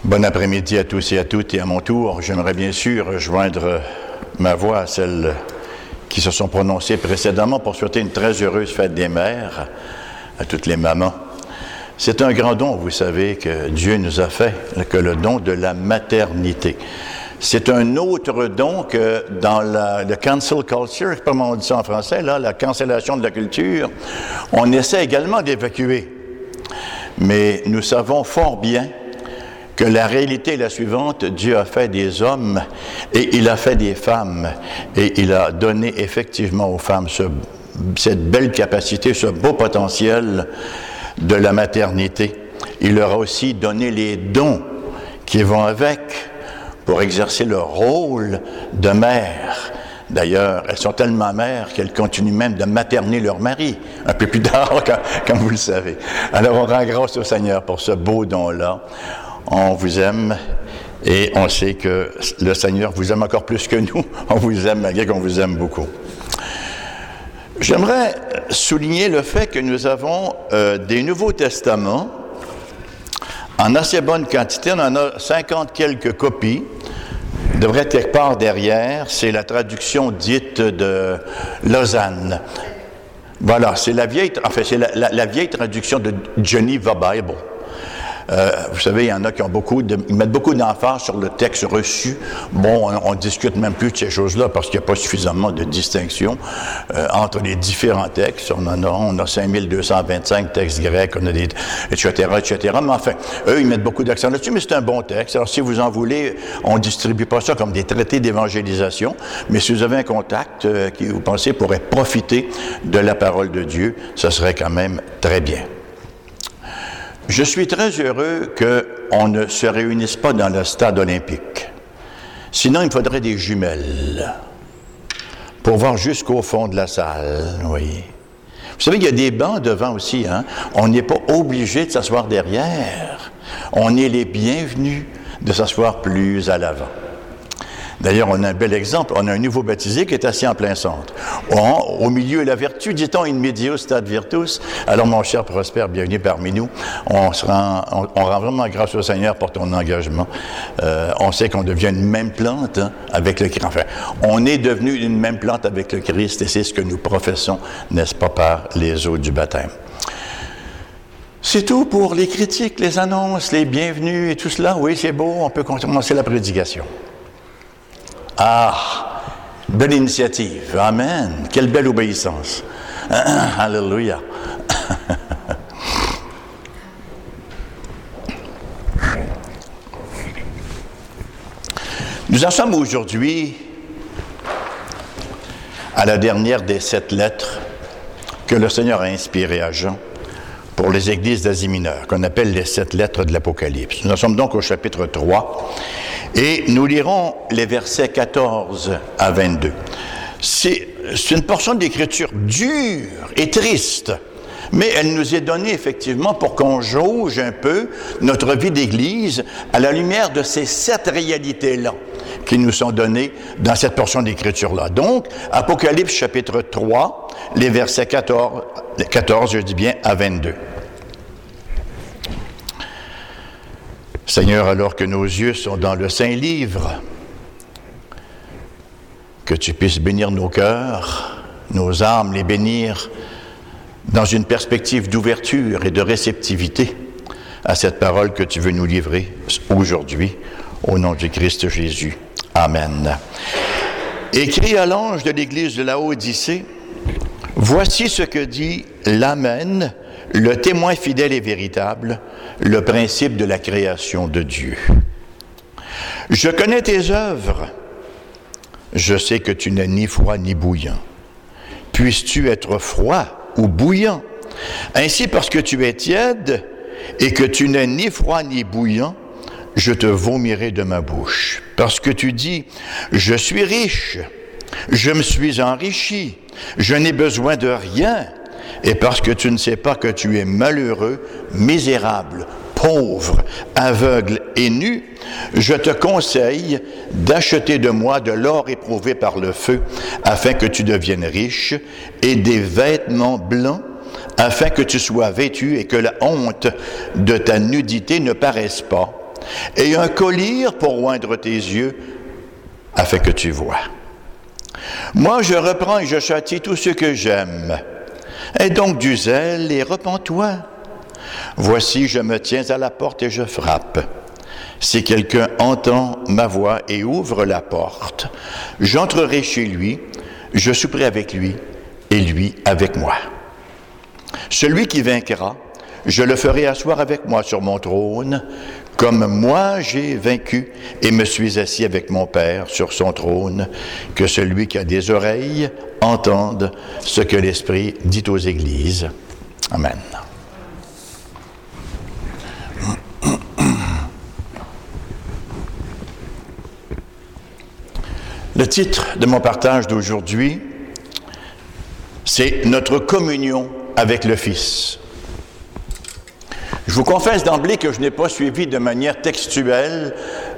Bon après-midi à tous et à toutes, et à mon tour, j'aimerais bien sûr joindre ma voix à celles qui se sont prononcées précédemment pour souhaiter une très heureuse fête des mères à toutes les mamans. C'est un grand don, vous savez, que Dieu nous a fait, que le don de la maternité. C'est un autre don que dans le cancel culture, comment on dit ça en français, là, la cancellation de la culture, on essaie également d'évacuer. Mais nous savons fort bien que la réalité est la suivante: Dieu a fait des hommes et il a fait des femmes, et il a donné effectivement aux femmes cette belle capacité, ce beau potentiel de la maternité. Il leur a aussi donné les dons qui vont avec pour exercer le rôle de mère. D'ailleurs, elles sont tellement mères qu'elles continuent même de materner leur mari, un peu plus tard, comme vous le savez. Alors, on rend grâce au Seigneur pour ce beau don-là. On vous aime et on sait que le Seigneur vous aime encore plus que nous. On vous aime malgré qu'on vous aime beaucoup. J'aimerais souligner le fait que nous avons des Nouveaux Testaments en assez bonne quantité. On en a 50 quelques copies. Devrait être quelque part derrière. C'est la traduction dite de Lausanne. Voilà, c'est la vieille traduction de Geneva Bible. Vous savez, il y en a qui ont ils mettent beaucoup d'emphase sur le texte reçu. Bon, on discute même plus de ces choses-là parce qu'il n'y a pas suffisamment de distinction entre les différents textes. On a 5225 textes grecs, on a des, etc. Mais enfin, eux, ils mettent beaucoup d'accent là-dessus, mais c'est un bon texte. Alors, si vous en voulez, on ne distribue pas ça comme des traités d'évangélisation, mais si vous avez un contact qui, vous pensez, pourrait profiter de la parole de Dieu, ce serait quand même très bien. Je suis très heureux qu'on ne se réunisse pas dans le stade olympique. Sinon, il me faudrait des jumelles pour voir jusqu'au fond de la salle, oui. Vous savez, il y a des bancs devant aussi, hein? On n'est pas obligé de s'asseoir derrière. On est les bienvenus de s'asseoir plus à l'avant. D'ailleurs, on a un bel exemple. On a un nouveau baptisé qui est assis en plein centre. Au milieu est la vertu, dit-on, in medio stat virtus. Alors, mon cher Prosper, bienvenue parmi nous. On rend vraiment grâce au Seigneur pour ton engagement. On sait qu'on devient une même plante avec le Christ. Enfin, on est devenu une même plante avec le Christ, et c'est ce que nous professons, n'est-ce pas, par les eaux du baptême. C'est tout pour les critiques, les annonces, les bienvenus et tout cela. Oui, c'est beau, on peut commencer la prédication. Ah, belle initiative. Amen. Quelle belle obéissance. Alléluia. Nous en sommes aujourd'hui à la dernière des 7 lettres que le Seigneur a inspirées à Jean pour les églises d'Asie mineure, qu'on appelle les 7 lettres de l'Apocalypse. Nous en sommes donc au chapitre 3. Et nous lirons les versets 14 à 22. C'est une portion d'écriture dure et triste, mais elle nous est donnée effectivement pour qu'on jauge un peu notre vie d'Église à la lumière de ces 7 réalités-là qui nous sont données dans cette portion d'écriture-là. Donc, Apocalypse chapitre 3, les versets 14, je dis bien, à 22. Seigneur, alors que nos yeux sont dans le Saint-Livre, que tu puisses bénir nos cœurs, nos âmes, les bénir dans une perspective d'ouverture et de réceptivité à cette parole que tu veux nous livrer aujourd'hui, au nom du Christ Jésus. Amen. Écrit à l'ange de l'église de Laodicée, voici ce que dit l'Amen, le témoin fidèle et véritable, le principe de la création de Dieu. Je connais tes œuvres. Je sais que tu n'es ni froid ni bouillant. Puisses-tu être froid ou bouillant? Ainsi, parce que tu es tiède et que tu n'es ni froid ni bouillant, je te vomirai de ma bouche. Parce que tu dis, je suis riche, je me suis enrichi, je n'ai besoin de rien. Et parce que tu ne sais pas que tu es malheureux, misérable, pauvre, aveugle et nu, je te conseille d'acheter de moi de l'or éprouvé par le feu, afin que tu deviennes riche, et des vêtements blancs, afin que tu sois vêtu et que la honte de ta nudité ne paraisse pas, et un collyre pour oindre tes yeux, afin que tu vois. Moi, je reprends et je châtie tous ceux que j'aime. Aie donc du zèle et repens-toi. Voici, je me tiens à la porte et je frappe. Si quelqu'un entend ma voix et ouvre la porte, j'entrerai chez lui, je souperai avec lui et lui avec moi. Celui qui vaincra, je le ferai asseoir avec moi sur mon trône, comme moi j'ai vaincu et me suis assis avec mon Père sur son trône, que celui qui a des oreilles entende ce que l'Esprit dit aux Églises. Amen. Le titre de mon partage d'aujourd'hui, c'est « Notre communion avec le Fils ». Je vous confesse d'emblée que je n'ai pas suivi de manière textuelle,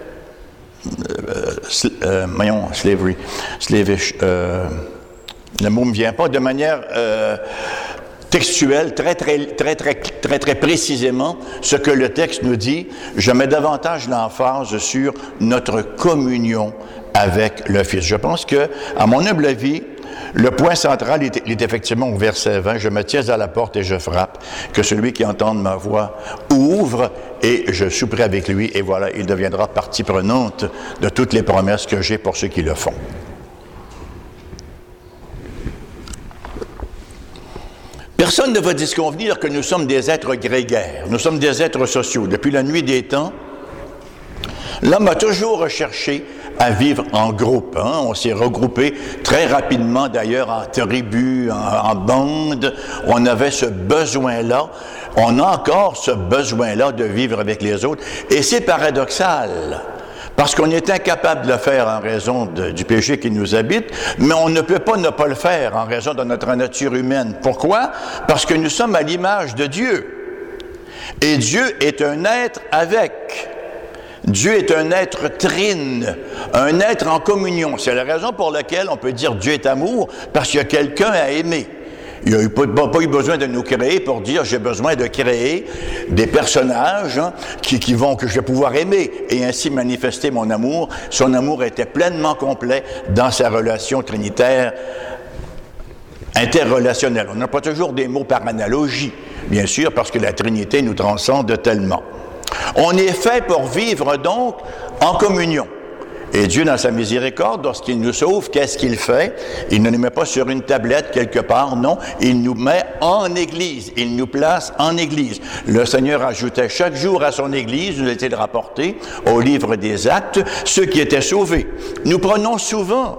slavish, le mot ne me vient pas, de manière textuelle, très précisément, ce que le texte nous dit. Je mets davantage l'emphase sur notre communion avec le Fils. Je pense que, à mon humble avis, le point central est effectivement au verset 20. « Je me tiens à la porte et je frappe, que celui qui entende ma voix ouvre et je souperai avec lui. » Et voilà, il deviendra partie prenante de toutes les promesses que j'ai pour ceux qui le font. Personne ne va disconvenir que nous sommes des êtres grégaires. Nous sommes des êtres sociaux. Depuis la nuit des temps, l'homme a toujours recherché à vivre en groupe. On s'est regroupé très rapidement, d'ailleurs, en tribus, en bandes. On avait ce besoin-là. On a encore ce besoin-là de vivre avec les autres. Et c'est paradoxal, parce qu'on est incapable de le faire en raison du péché qui nous habite, mais on ne peut pas ne pas le faire en raison de notre nature humaine. Pourquoi? Parce que nous sommes à l'image de Dieu. Et Dieu est un être avec. Dieu est un être trine, un être en communion. C'est la raison pour laquelle on peut dire Dieu est amour, parce qu'il y a quelqu'un à aimer. Il n'a pas eu besoin de nous créer pour dire j'ai besoin de créer des personnages que je vais pouvoir aimer et ainsi manifester mon amour. Son amour était pleinement complet dans sa relation trinitaire interrelationnelle. On n'a pas toujours des mots par analogie, bien sûr, parce que la Trinité nous transcende tellement. On est fait pour vivre donc en communion. Et Dieu, dans sa miséricorde, lorsqu'il nous sauve, qu'est-ce qu'il fait? Il ne nous met pas sur une tablette quelque part, non. Il nous met en Église. Il nous place en Église. Le Seigneur ajoutait chaque jour à son Église, nous était rapporté au livre des Actes, ceux qui étaient sauvés. Nous prenons souvent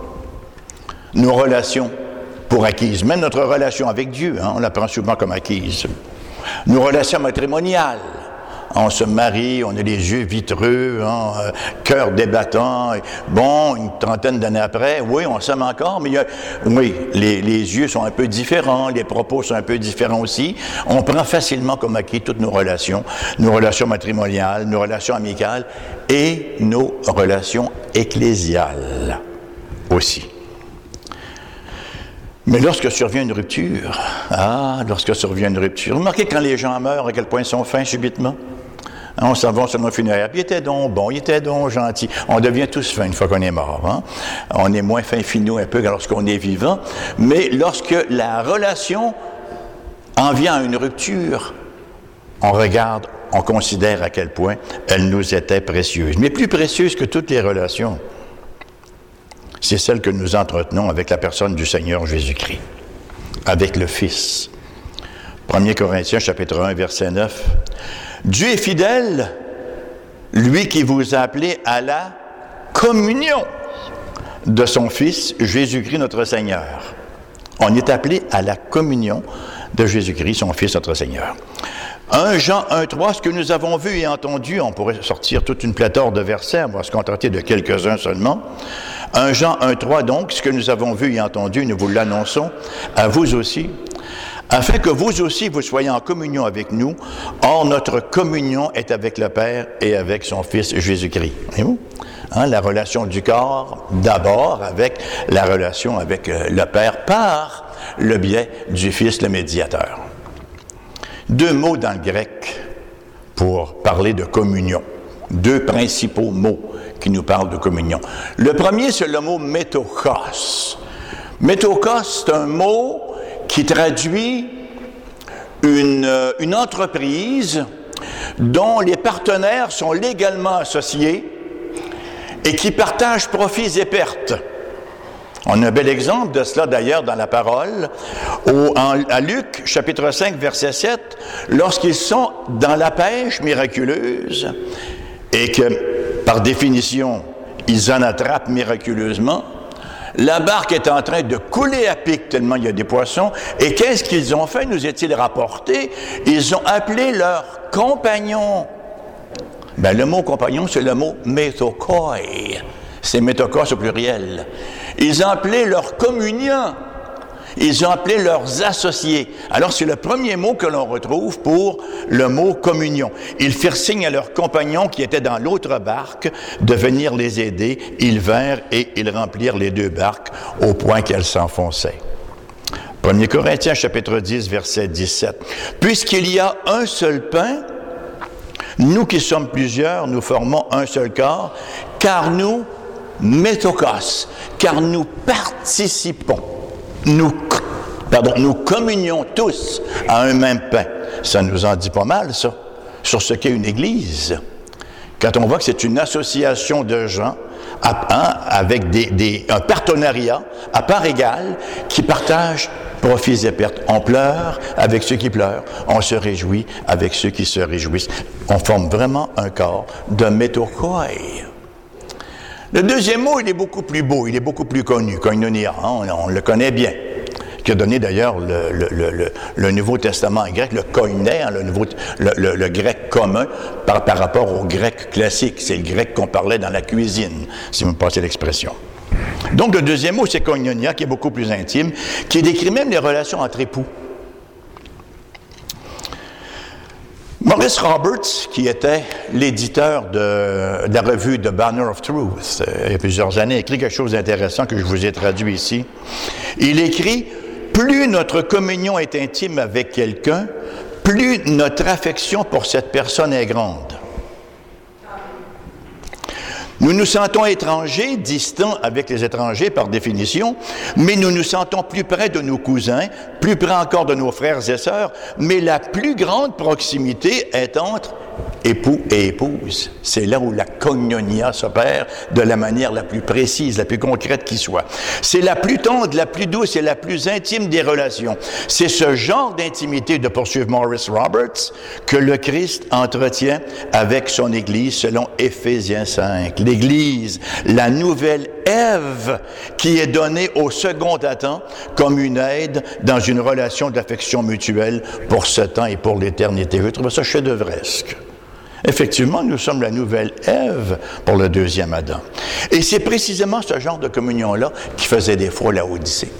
nos relations pour acquises. Même notre relation avec Dieu, on la prend souvent comme acquise. Nos relations matrimoniales. On se marie, on a les yeux vitreux, cœur débattant. Bon, une trentaine d'années après, oui, on s'aime encore, mais les yeux sont un peu différents, les propos sont un peu différents aussi. On prend facilement comme acquis toutes nos relations matrimoniales, nos relations amicales et nos relations ecclésiales aussi. Mais lorsque survient une rupture, remarquez quand les gens meurent à quel point ils sont fins subitement. On s'en va sur nos funéraires. Puis il était donc bon, il était donc gentil. On devient tous fins une fois qu'on est mort. On est moins fin finaux un peu que lorsqu'on est vivant. Mais lorsque la relation en vient à une rupture, on regarde, on considère à quel point elle nous était précieuse. Mais plus précieuse que toutes les relations, c'est celle que nous entretenons avec la personne du Seigneur Jésus-Christ, avec le Fils. 1 Corinthiens, chapitre 1, verset 9. Dieu est fidèle, lui qui vous a appelé à la communion de son Fils, Jésus-Christ notre Seigneur. On est appelé à la communion de Jésus-Christ, son Fils notre Seigneur. 1 Jean 1,3, ce que nous avons vu et entendu, on pourrait sortir toute une pléthore de versets, on va se contenter de quelques-uns seulement. 1 Jean 1,3 donc, ce que nous avons vu et entendu, nous vous l'annonçons à vous aussi, afin que vous aussi, vous soyez en communion avec nous. Or, notre communion est avec le Père et avec son Fils Jésus-Christ. Voyez-vous? La relation du corps, d'abord, avec la relation avec le Père, par le biais du Fils, le médiateur. 2 mots dans le grec pour parler de communion. deux principaux mots qui nous parlent de communion. Le premier, c'est le mot métokos. Métokos, c'est un mot qui traduit une entreprise dont les partenaires sont légalement associés et qui partagent profits et pertes. On a un bel exemple de cela d'ailleurs dans la parole, à Luc, chapitre 5, verset 7, lorsqu'ils sont dans la pêche miraculeuse et que, par définition, ils en attrapent miraculeusement, la barque est en train de couler à pic tellement il y a des poissons, et qu'est-ce qu'ils ont fait, nous est-il rapporté? Ils ont appelé leurs compagnons. Ben, le mot compagnon, c'est le mot métokoi. C'est métokos au pluriel. Ils ont appelé leurs communiants. Ils ont appelé leurs associés. Alors, c'est le premier mot que l'on retrouve pour le mot communion. Ils firent signe à leurs compagnons qui étaient dans l'autre barque de venir les aider. Ils vinrent et ils remplirent les deux barques au point qu'elles s'enfonçaient. 1 Corinthiens, chapitre 10, verset 17. Puisqu'il y a un seul pain, nous qui sommes plusieurs, nous formons un seul corps, car nous, métokos, car nous participons. Nous communions tous à un même pain. Ça nous en dit pas mal, ça, sur ce qu'est une Église. Quand on voit que c'est une association de gens avec un partenariat à part égale qui partagent profits et pertes. On pleure avec ceux qui pleurent. On se réjouit avec ceux qui se réjouissent. On forme vraiment un corps de métokoi. Le deuxième mot, il est beaucoup plus beau, il est beaucoup plus connu, koinonia, on le connaît bien, qui a donné d'ailleurs le Nouveau Testament en grec, le koiné, le grec commun par rapport au grec classique. C'est le grec qu'on parlait dans la cuisine, si vous me passez l'expression. Donc le deuxième mot, c'est koinonia, qui est beaucoup plus intime, qui décrit même les relations entre époux. Maurice Roberts, qui était l'éditeur de la revue The Banner of Truth, il y a plusieurs années, a écrit quelque chose d'intéressant que je vous ai traduit ici. Il écrit « Plus notre communion est intime avec quelqu'un, plus notre affection pour cette personne est grande. Nous nous sentons étrangers, distants avec les étrangers par définition, mais nous nous sentons plus près de nos cousins, plus près encore de nos frères et sœurs, mais la plus grande proximité est entre époux et épouse. C'est là où la koinonia s'opère de la manière la plus précise, la plus concrète qui soit. C'est la plus tendre, la plus douce et la plus intime des relations. C'est ce genre d'intimité, de poursuivre Maurice Roberts, que le Christ entretient avec son Église selon Éphésiens 5. L'Église, la nouvelle Ève qui est donnée au second Adam comme une aide dans une relation d'affection mutuelle pour ce temps et pour l'éternité. Je trouve ça chef-d'œuvresque. Effectivement, nous sommes la nouvelle Ève pour le deuxième Adam. Et c'est précisément ce genre de communion-là qui faisait défaut à Laodicée.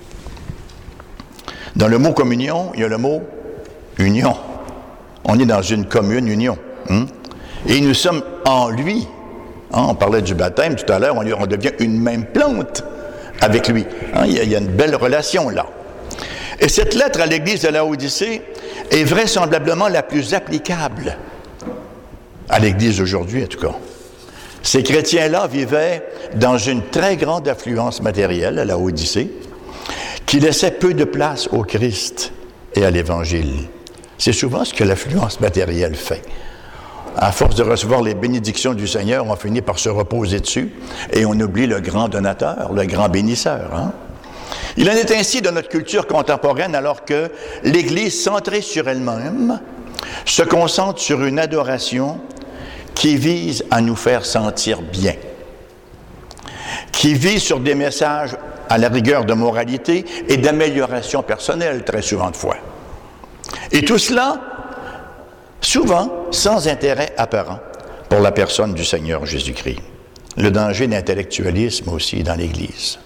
Dans le mot communion, il y a le mot union. On est dans une commune union. Et nous sommes en lui. On parlait du baptême tout à l'heure, on devient une même plante avec lui. Il y a une belle relation là. Et cette lettre à l'Église de Laodicée est vraisemblablement la plus applicable à l'Église d'aujourd'hui, en tout cas. Ces chrétiens-là vivaient dans une très grande affluence matérielle à Laodicée, qui laissait peu de place au Christ et à l'Évangile. C'est souvent ce que l'affluence matérielle fait. À force de recevoir les bénédictions du Seigneur, on finit par se reposer dessus et on oublie le grand donateur, le grand bénisseur. Il en est ainsi de notre culture contemporaine alors que l'Église, centrée sur elle-même, se concentre sur une adoration qui vise à nous faire sentir bien, qui vise sur des messages à la rigueur de moralité et d'amélioration personnelle, très souvent de fois. Et tout cela, souvent, sans intérêt apparent pour la personne du Seigneur Jésus-Christ. Le danger d'intellectualisme aussi dans l'Église.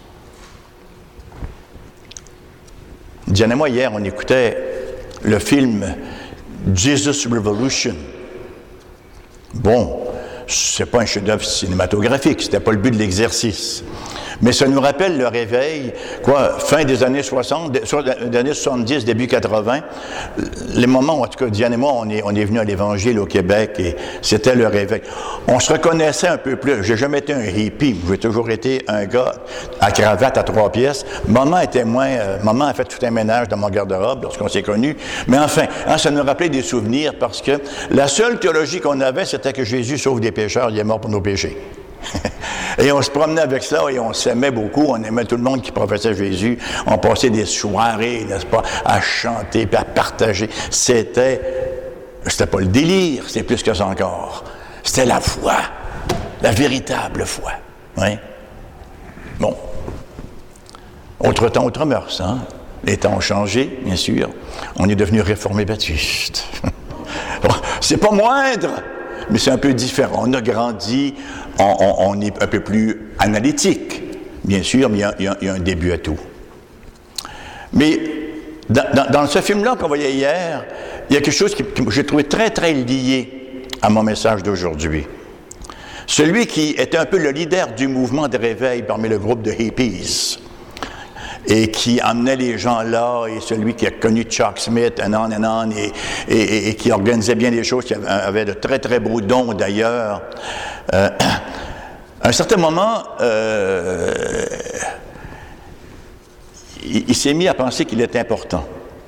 Diane et moi, hier, on écoutait le film Jesus Revolution. Bon, c'est pas un chef-d'œuvre cinématographique, c'était pas le but de l'exercice. Mais ça nous rappelle le réveil, fin des années 60, des années 70, début 80, les moments où, en tout cas, Diane et moi, on est venus à l'Évangile au Québec et c'était le réveil. On se reconnaissait un peu plus. J'ai jamais été un hippie, j'ai toujours été un gars à cravate à 3 pièces. Maman a fait tout un ménage dans mon garde-robe lorsqu'on s'est connus. Mais enfin, ça nous rappelait des souvenirs parce que la seule théologie qu'on avait, c'était que Jésus sauve des pécheurs, il est mort pour nos péchés. Et on se promenait avec ça et on s'aimait beaucoup, on aimait tout le monde qui professait Jésus, on passait des soirées, n'est-ce pas, à chanter puis à partager. C'était pas le délire, c'est plus que ça encore. C'était la foi, la véritable foi. Oui. Bon. Autre temps, autre mœurs, hein. Les temps ont changé, bien sûr. On est devenu réformés baptistes. Bon, c'est pas moindre, mais c'est un peu différent. On a grandi, on est un peu plus analytique, bien sûr, mais il y a un début à tout. Mais dans ce film-là qu'on voyait hier, il y a quelque chose que j'ai trouvé très, très lié à mon message d'aujourd'hui. Celui qui était un peu le leader du mouvement de réveil parmi le groupe de hippies et qui amenait les gens là, et celui qui a connu Chuck Smith, et qui organisait bien les choses, qui avait de très, très beaux dons d'ailleurs. À un certain moment, il s'est mis à penser qu'il était important.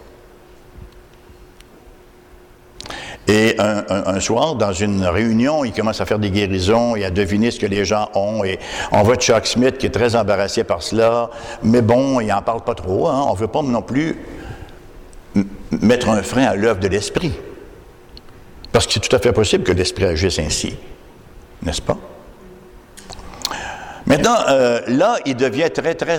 Et un soir, dans une réunion, il commence à faire des guérisons et à deviner ce que les gens ont. Et on voit Chuck Smith qui est très embarrassé par cela. Mais bon, il n'en parle pas trop. Hein. On ne veut pas non plus mettre un frein à l'œuvre de l'esprit. Parce que c'est tout à fait possible que l'esprit agisse ainsi. N'est-ce pas? Maintenant, là, il devient très, très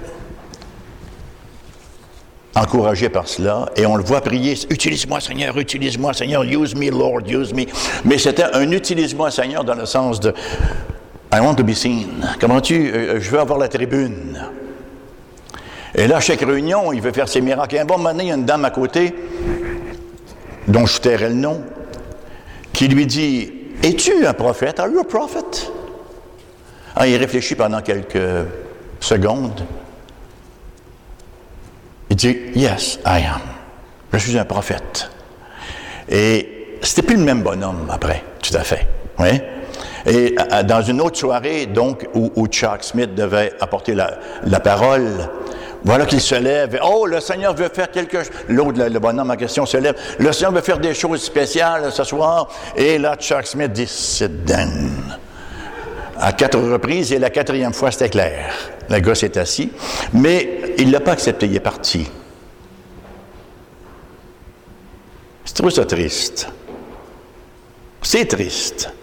encouragé par cela, et on le voit prier, « Utilise-moi, Seigneur, use me, Lord, use me. » Mais c'était un « utilise-moi, Seigneur » dans le sens de « I want to be seen ». Je veux avoir la tribune. Et là, à chaque réunion, il veut faire ses miracles. Et un bon moment, il y a une dame à côté, dont je tairai le nom, qui lui dit, « Es-tu un prophète? Are you a prophet? » Ah, il réfléchit pendant quelques secondes. Il dit, « Yes, I am. Je suis un prophète. » Et c'était plus le même bonhomme après, tout à fait. Oui? Et dans une autre soirée, donc, où Chuck Smith devait apporter la parole, voilà qu'il se lève. « Oh, le Seigneur veut faire quelque chose. » L'autre, le bonhomme en question, se lève. « Le Seigneur veut faire des choses spéciales ce soir. » Et là, Chuck Smith dit, « Sit down. » À 4 reprises, et la 4e fois, c'était clair. Le gars s'est assis, mais il ne l'a pas accepté, il est parti. Je trouve ça triste. C'est triste.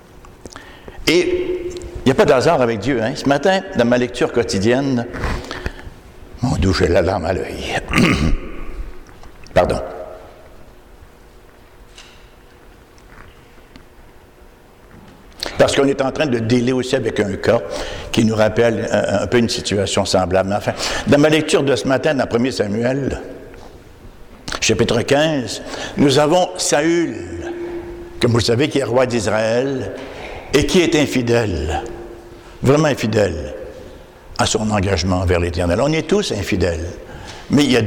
Et il n'y a pas d'hasard avec Dieu. Hein? Ce matin, dans ma lecture quotidienne, mon Dieu, j'ai la larme à l'œil. Pardon. Parce qu'on est en train de dealer aussi avec un cas qui nous rappelle un peu une situation semblable. Mais enfin, dans ma lecture de ce matin, dans 1 Samuel, chapitre 15, nous avons Saül, comme vous le savez, qui est roi d'Israël et qui est infidèle, vraiment infidèle à son engagement envers l'Éternel. On est tous infidèles, mais il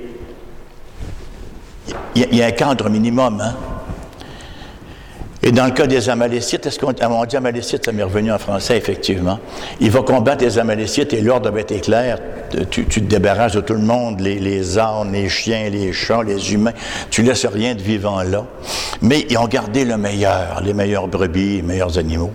y a un cadre minimum, hein? Et dans le cas des Amalécites, on dit Amalécites, ça m'est revenu en français, effectivement. Il va combattre les Amalécites et l'ordre va être clair. Tu te débarrasses de tout le monde, les ânes, les chiens, les chats, les humains. Tu laisses rien de vivant là. Mais ils ont gardé le meilleur, les meilleures brebis, les meilleurs animaux.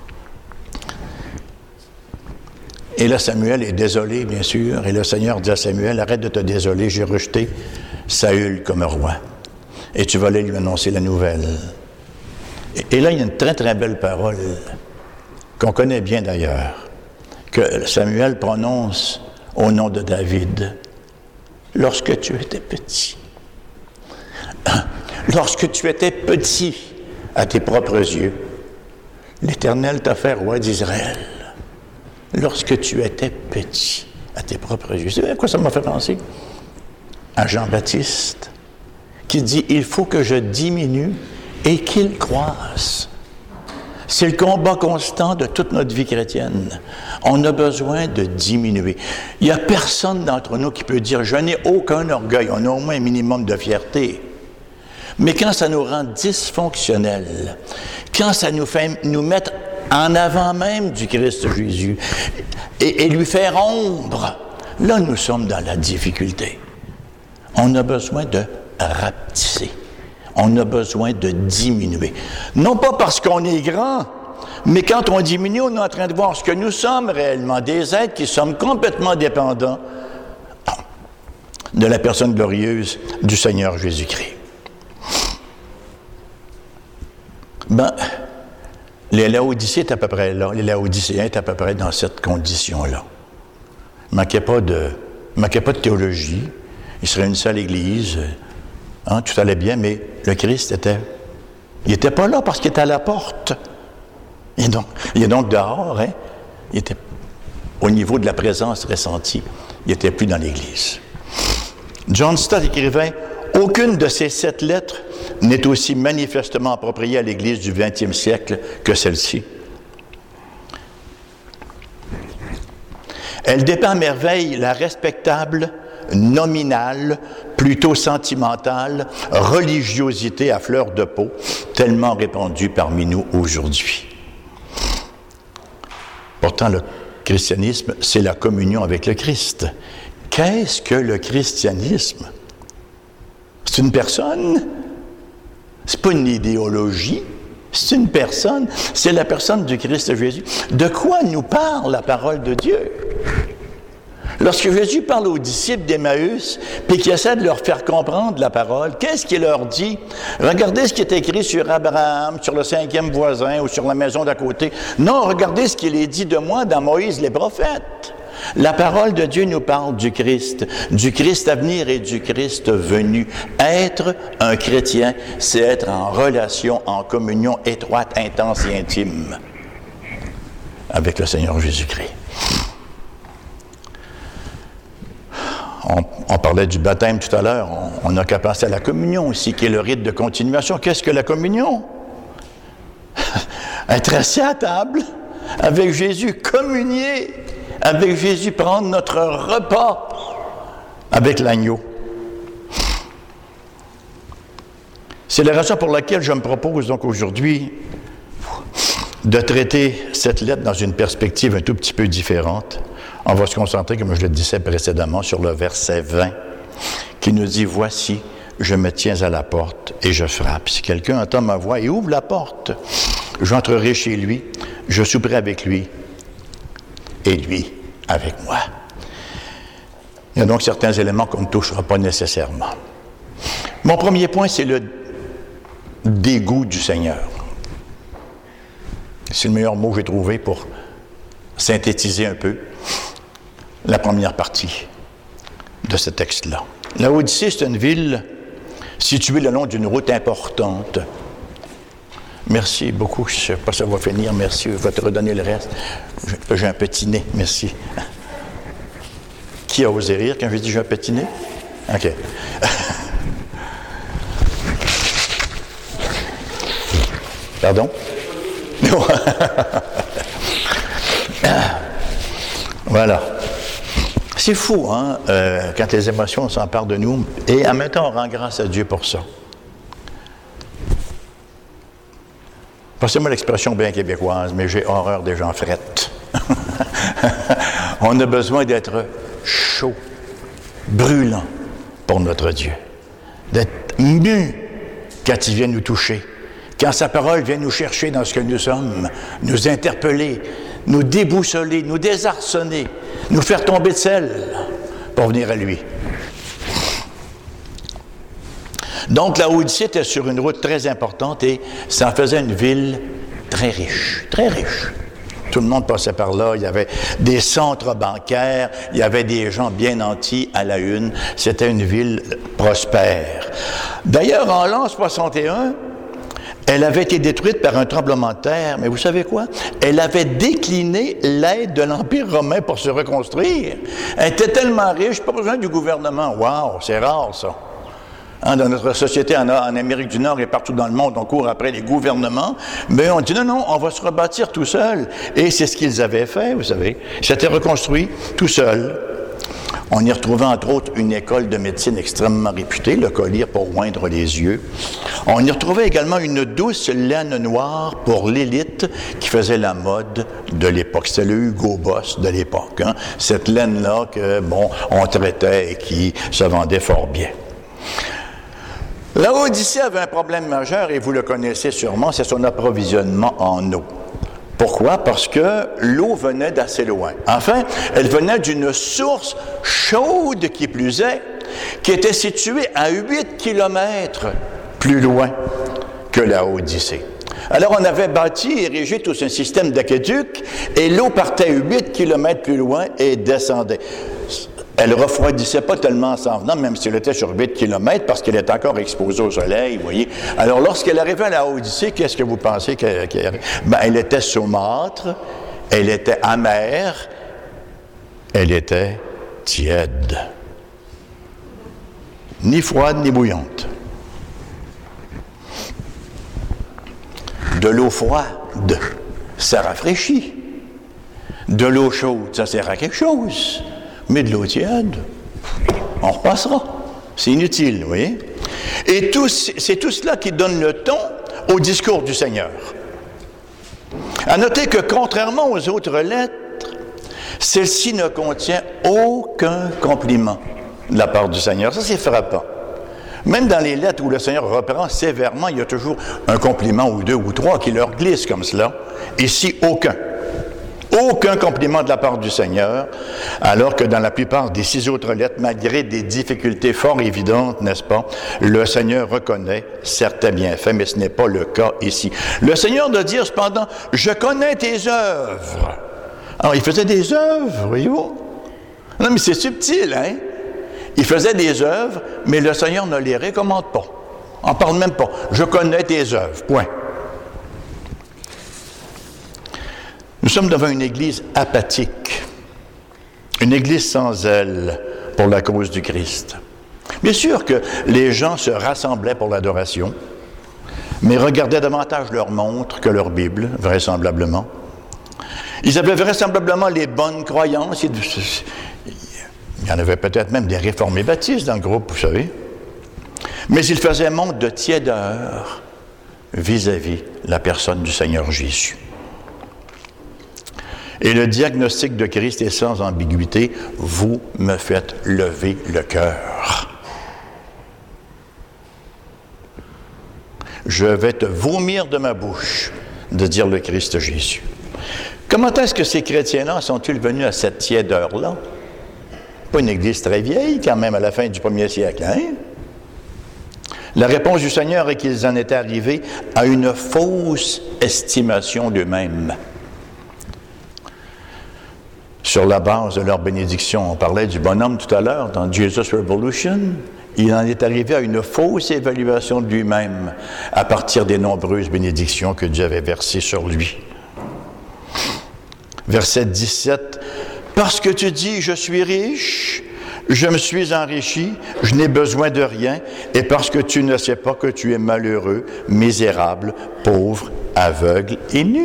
Et là, Samuel est désolé, bien sûr. Et le Seigneur dit à Samuel, arrête de te désoler, j'ai rejeté Saül comme roi. Et tu vas aller lui annoncer la nouvelle. Et là, il y a une très, très belle parole qu'on connaît bien d'ailleurs, que Samuel prononce au nom de David. Lorsque tu étais petit. Lorsque tu étais petit à tes propres yeux, l'Éternel t'a fait roi d'Israël. Lorsque tu étais petit à tes propres yeux. C'est à quoi ça m'a fait penser? À Jean-Baptiste, qui dit, il faut que je diminue et qu'il croisse. C'est le combat constant de toute notre vie chrétienne. On a besoin de diminuer. Il n'y a personne d'entre nous qui peut dire « Je n'ai aucun orgueil ». On a au moins un minimum de fierté. Mais quand ça nous rend dysfonctionnels, quand ça nous fait nous mettre en avant même du Christ Jésus et lui faire ombre, là, nous sommes dans la difficulté. On a besoin de rapetisser. On a besoin de diminuer. Non pas parce qu'on est grand, mais quand on diminue, on est en train de voir ce que nous sommes réellement, des êtres qui sommes complètement dépendants de la personne glorieuse du Seigneur Jésus-Christ. Les Laodiciens est à peu près là. Les Laodicéens est à peu près dans cette condition-là. Il ne manquait pas de théologie. Il se réunissait à l'Église. Tout allait bien, mais le Christ il n'était pas là parce qu'il était à la porte. Il est donc dehors. Il était au niveau de la présence ressentie. Il n'était plus dans l'Église. John Stott écrivait « Aucune de ces 7 lettres n'est aussi manifestement appropriée à l'Église du 20e siècle que celle-ci. Elle dépeint à merveille la respectable, nominale, plutôt sentimentale, religiosité à fleur de peau, tellement répandue parmi nous aujourd'hui. Pourtant, le christianisme, c'est la communion avec le Christ. Qu'est-ce que le christianisme? C'est une personne? C'est pas une idéologie, c'est une personne, c'est la personne du Christ Jésus. De quoi nous parle la parole de Dieu? Lorsque Jésus parle aux disciples d'Emmaüs, puis qu'il essaie de leur faire comprendre la parole, qu'est-ce qu'il leur dit? Regardez ce qui est écrit sur Abraham, sur le 5e voisin ou sur la maison d'à côté. Non, regardez ce qu'il est dit de moi dans Moïse, les prophètes. La parole de Dieu nous parle du Christ à venir et du Christ venu. Être un chrétien, c'est être en relation, en communion étroite, intense et intime avec le Seigneur Jésus-Christ. On parlait du baptême tout à l'heure, on n'a qu'à penser à la communion aussi, qui est le rite de continuation. Qu'est-ce que la communion? Être assis à table avec Jésus, communier avec Jésus, prendre notre repas avec l'agneau. C'est la raison pour laquelle je me propose donc aujourd'hui de traiter cette lettre dans une perspective un tout petit peu différente. On va se concentrer, comme je le disais précédemment, sur le verset 20, qui nous dit « Voici, je me tiens à la porte et je frappe. Si quelqu'un entend ma voix et ouvre la porte, j'entrerai chez lui, je souperai avec lui et lui avec moi. » Il y a donc certains éléments qu'on ne touchera pas nécessairement. Mon premier point, c'est le dégoût du Seigneur. C'est le meilleur mot que j'ai trouvé pour synthétiser un peu la première partie de ce texte-là. Laodicée, c'est une ville située le long d'une route importante. Merci beaucoup. Je ne sais pas si ça va finir. Merci. Je vais te redonner le reste. J'ai un petit nez. Merci. Qui a osé rire quand j'ai dit j'ai un petit nez? OK. Pardon? Voilà. C'est fou, quand les émotions s'emparent de nous. Et en même temps, on rend grâce à Dieu pour ça. Passez-moi l'expression bien québécoise, mais j'ai horreur des gens frettes. On a besoin d'être chaud, brûlant pour notre Dieu. D'être mu quand il vient nous toucher. Quand sa parole vient nous chercher dans ce que nous sommes, nous interpeller, nous déboussoler, nous désarçonner, nous faire tomber de selle pour venir à lui. Donc, la Laodicée était sur une route très importante et ça en faisait une ville très riche, très riche. Tout le monde passait par là, il y avait des centres bancaires, il y avait des gens bien nantis à la une. C'était une ville prospère. D'ailleurs, en l'an 61, elle avait été détruite par un tremblement de terre, mais vous savez quoi? Elle avait décliné l'aide de l'Empire romain pour se reconstruire. Elle était tellement riche, pas besoin du gouvernement. Wow, c'est rare ça. Dans notre société, en Amérique du Nord et partout dans le monde, on court après les gouvernements, mais on dit non, on va se rebâtir tout seul. Et c'est ce qu'ils avaient fait, vous savez. Ils s'étaient reconstruits tout seuls. On y retrouvait entre autres une école de médecine extrêmement réputée, le collier pour oindre les yeux. On y retrouvait également une douce laine noire pour l'élite qui faisait la mode de l'époque. C'était le Hugo Boss de l'époque. Cette laine-là que, on traitait et qui se vendait fort bien. La Odyssée avait un problème majeur, et vous le connaissez sûrement, c'est son approvisionnement en eau. Pourquoi? Parce que l'eau venait d'assez loin. Enfin, elle venait d'une source chaude, qui plus est, qui était située à 8 kilomètres plus loin que la Odyssée. Alors, on avait bâti, érigé tout un système d'aqueduc, et l'eau partait 8 kilomètres plus loin et descendait. Elle ne refroidissait pas tellement en s'en venant, même si elle était sur 8 kilomètres, parce qu'elle était encore exposée au soleil, vous voyez. Alors, lorsqu'elle arrivait à la Odyssée, qu'est-ce que vous pensez qu'elle arrivait? Elle était saumâtre, elle était amère, elle était tiède. Ni froide, ni bouillante. De l'eau froide, ça rafraîchit. De l'eau chaude, ça sert à quelque chose. Mais de l'eau tiède, on repassera. C'est inutile, vous voyez? Et c'est tout cela qui donne le ton au discours du Seigneur. À noter que, contrairement aux autres lettres, celle-ci ne contient aucun compliment de la part du Seigneur. Ça, c'est frappant. Même dans les lettres où le Seigneur reprend sévèrement, il y a toujours un compliment ou deux ou trois qui leur glissent comme cela. Ici, aucun. Aucun compliment de la part du Seigneur, alors que dans la plupart des 6 autres lettres, malgré des difficultés fort évidentes, n'est-ce pas, le Seigneur reconnaît certains bienfaits, mais ce n'est pas le cas ici. Le Seigneur doit dire cependant, « Je connais tes œuvres ». Alors, il faisait des œuvres, voyez-vous? Non, mais c'est subtil, hein? Il faisait des œuvres, mais le Seigneur ne les recommande pas. On n'en parle même pas. « Je connais tes œuvres », point. Nous sommes devant une Église apathique, une Église sans zèle pour la cause du Christ. Bien sûr que les gens se rassemblaient pour l'adoration, mais regardaient davantage leur montre que leur Bible, vraisemblablement. Ils avaient vraisemblablement les bonnes croyances. Il y en avait peut-être même des réformés baptistes dans le groupe, vous savez. Mais ils faisaient montre de tiédeur vis-à-vis la personne du Seigneur Jésus. Et le diagnostic de Christ est sans ambiguïté, « Vous me faites lever le cœur. Je vais te vomir de ma bouche, de dire le Christ Jésus. » Comment est-ce que ces chrétiens-là sont-ils venus à cette tiédeur-là? Pas une église très vieille, quand même, à la fin du 1er siècle, hein? La réponse du Seigneur est qu'ils en étaient arrivés à une fausse estimation d'eux-mêmes. Sur la base de leur bénédiction, on parlait du bonhomme tout à l'heure dans Jesus Revolution, il en est arrivé à une fausse évaluation de lui-même à partir des nombreuses bénédictions que Dieu avait versées sur lui. Verset 17, « Parce que tu dis, je suis riche, je me suis enrichi, je n'ai besoin de rien, et parce que tu ne sais pas que tu es malheureux, misérable, pauvre, aveugle et nu. »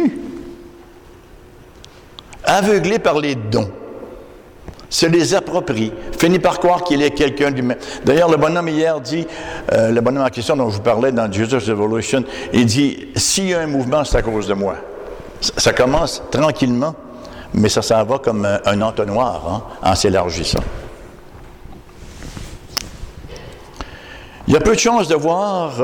Aveuglé par les dons, se les approprie, finit par croire qu'il est quelqu'un lui-même. D'ailleurs, le bonhomme hier dit, le bonhomme en question dont je vous parlais dans Jesus Revolution, il dit, s'il y a un mouvement, c'est à cause de moi. Ça commence tranquillement, mais ça s'en va comme un entonnoir, en s'élargissant. Il y a peu de chances de voir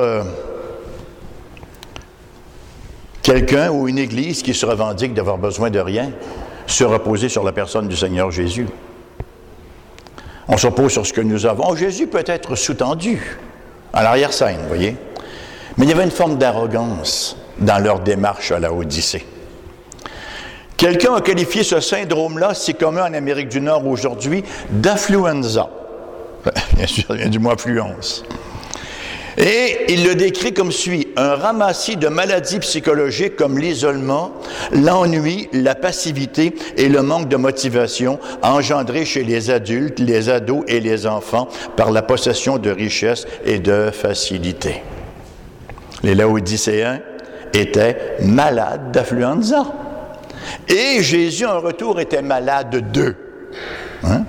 quelqu'un ou une église qui se revendique d'avoir besoin de rien se reposer sur la personne du Seigneur Jésus. On se repose sur ce que nous avons. Jésus peut être sous-tendu, à l'arrière-scène, vous voyez. Mais il y avait une forme d'arrogance dans leur démarche à la Odyssée. Quelqu'un a qualifié ce syndrome-là, si commun en Amérique du Nord aujourd'hui, d'affluenza. Bien sûr, ça vient du mot affluence. Et il le décrit comme suit: un ramassis de maladies psychologiques comme l'isolement, l'ennui, la passivité et le manque de motivation engendrés chez les adultes, les ados et les enfants par la possession de richesses et de facilité. Les Laodicéens étaient malades d'affluenza. Et Jésus, en retour, était malade d'eux. Hein?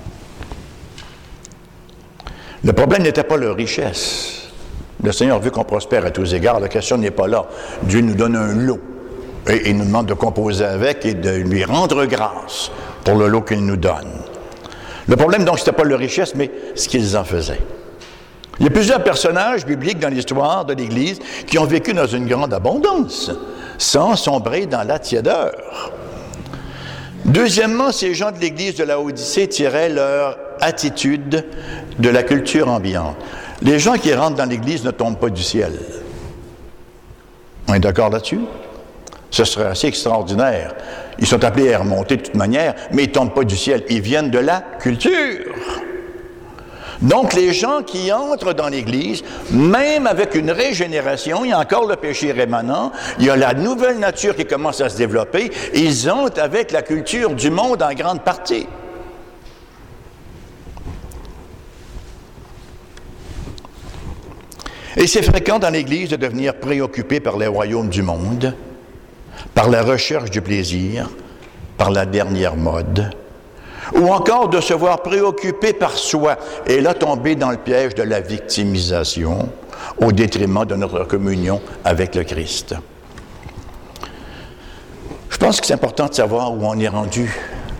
Le problème n'était pas leur richesse. Le Seigneur veut qu'on prospère à tous égards. La question n'est pas là. Dieu nous donne un lot et il nous demande de composer avec et de lui rendre grâce pour le lot qu'il nous donne. Le problème, donc, ce n'était pas leur richesse, mais ce qu'ils en faisaient. Il y a plusieurs personnages bibliques dans l'histoire de l'Église qui ont vécu dans une grande abondance, sans sombrer dans la tiédeur. Deuxièmement, ces gens de l'Église de Laodicée tiraient leur attitude de la culture ambiante. Les gens qui rentrent dans l'Église ne tombent pas du ciel. On est d'accord là-dessus? Ce serait assez extraordinaire. Ils sont appelés à remonter de toute manière, mais ils ne tombent pas du ciel. Ils viennent de la culture. Donc, les gens qui entrent dans l'Église, même avec une régénération, il y a encore le péché rémanent, il y a la nouvelle nature qui commence à se développer, ils entrent avec la culture du monde en grande partie. Et c'est fréquent dans l'Église de devenir préoccupé par les royaumes du monde, par la recherche du plaisir, par la dernière mode, ou encore de se voir préoccupé par soi et là tomber dans le piège de la victimisation au détriment de notre communion avec le Christ. Je pense que c'est important de savoir où on est rendu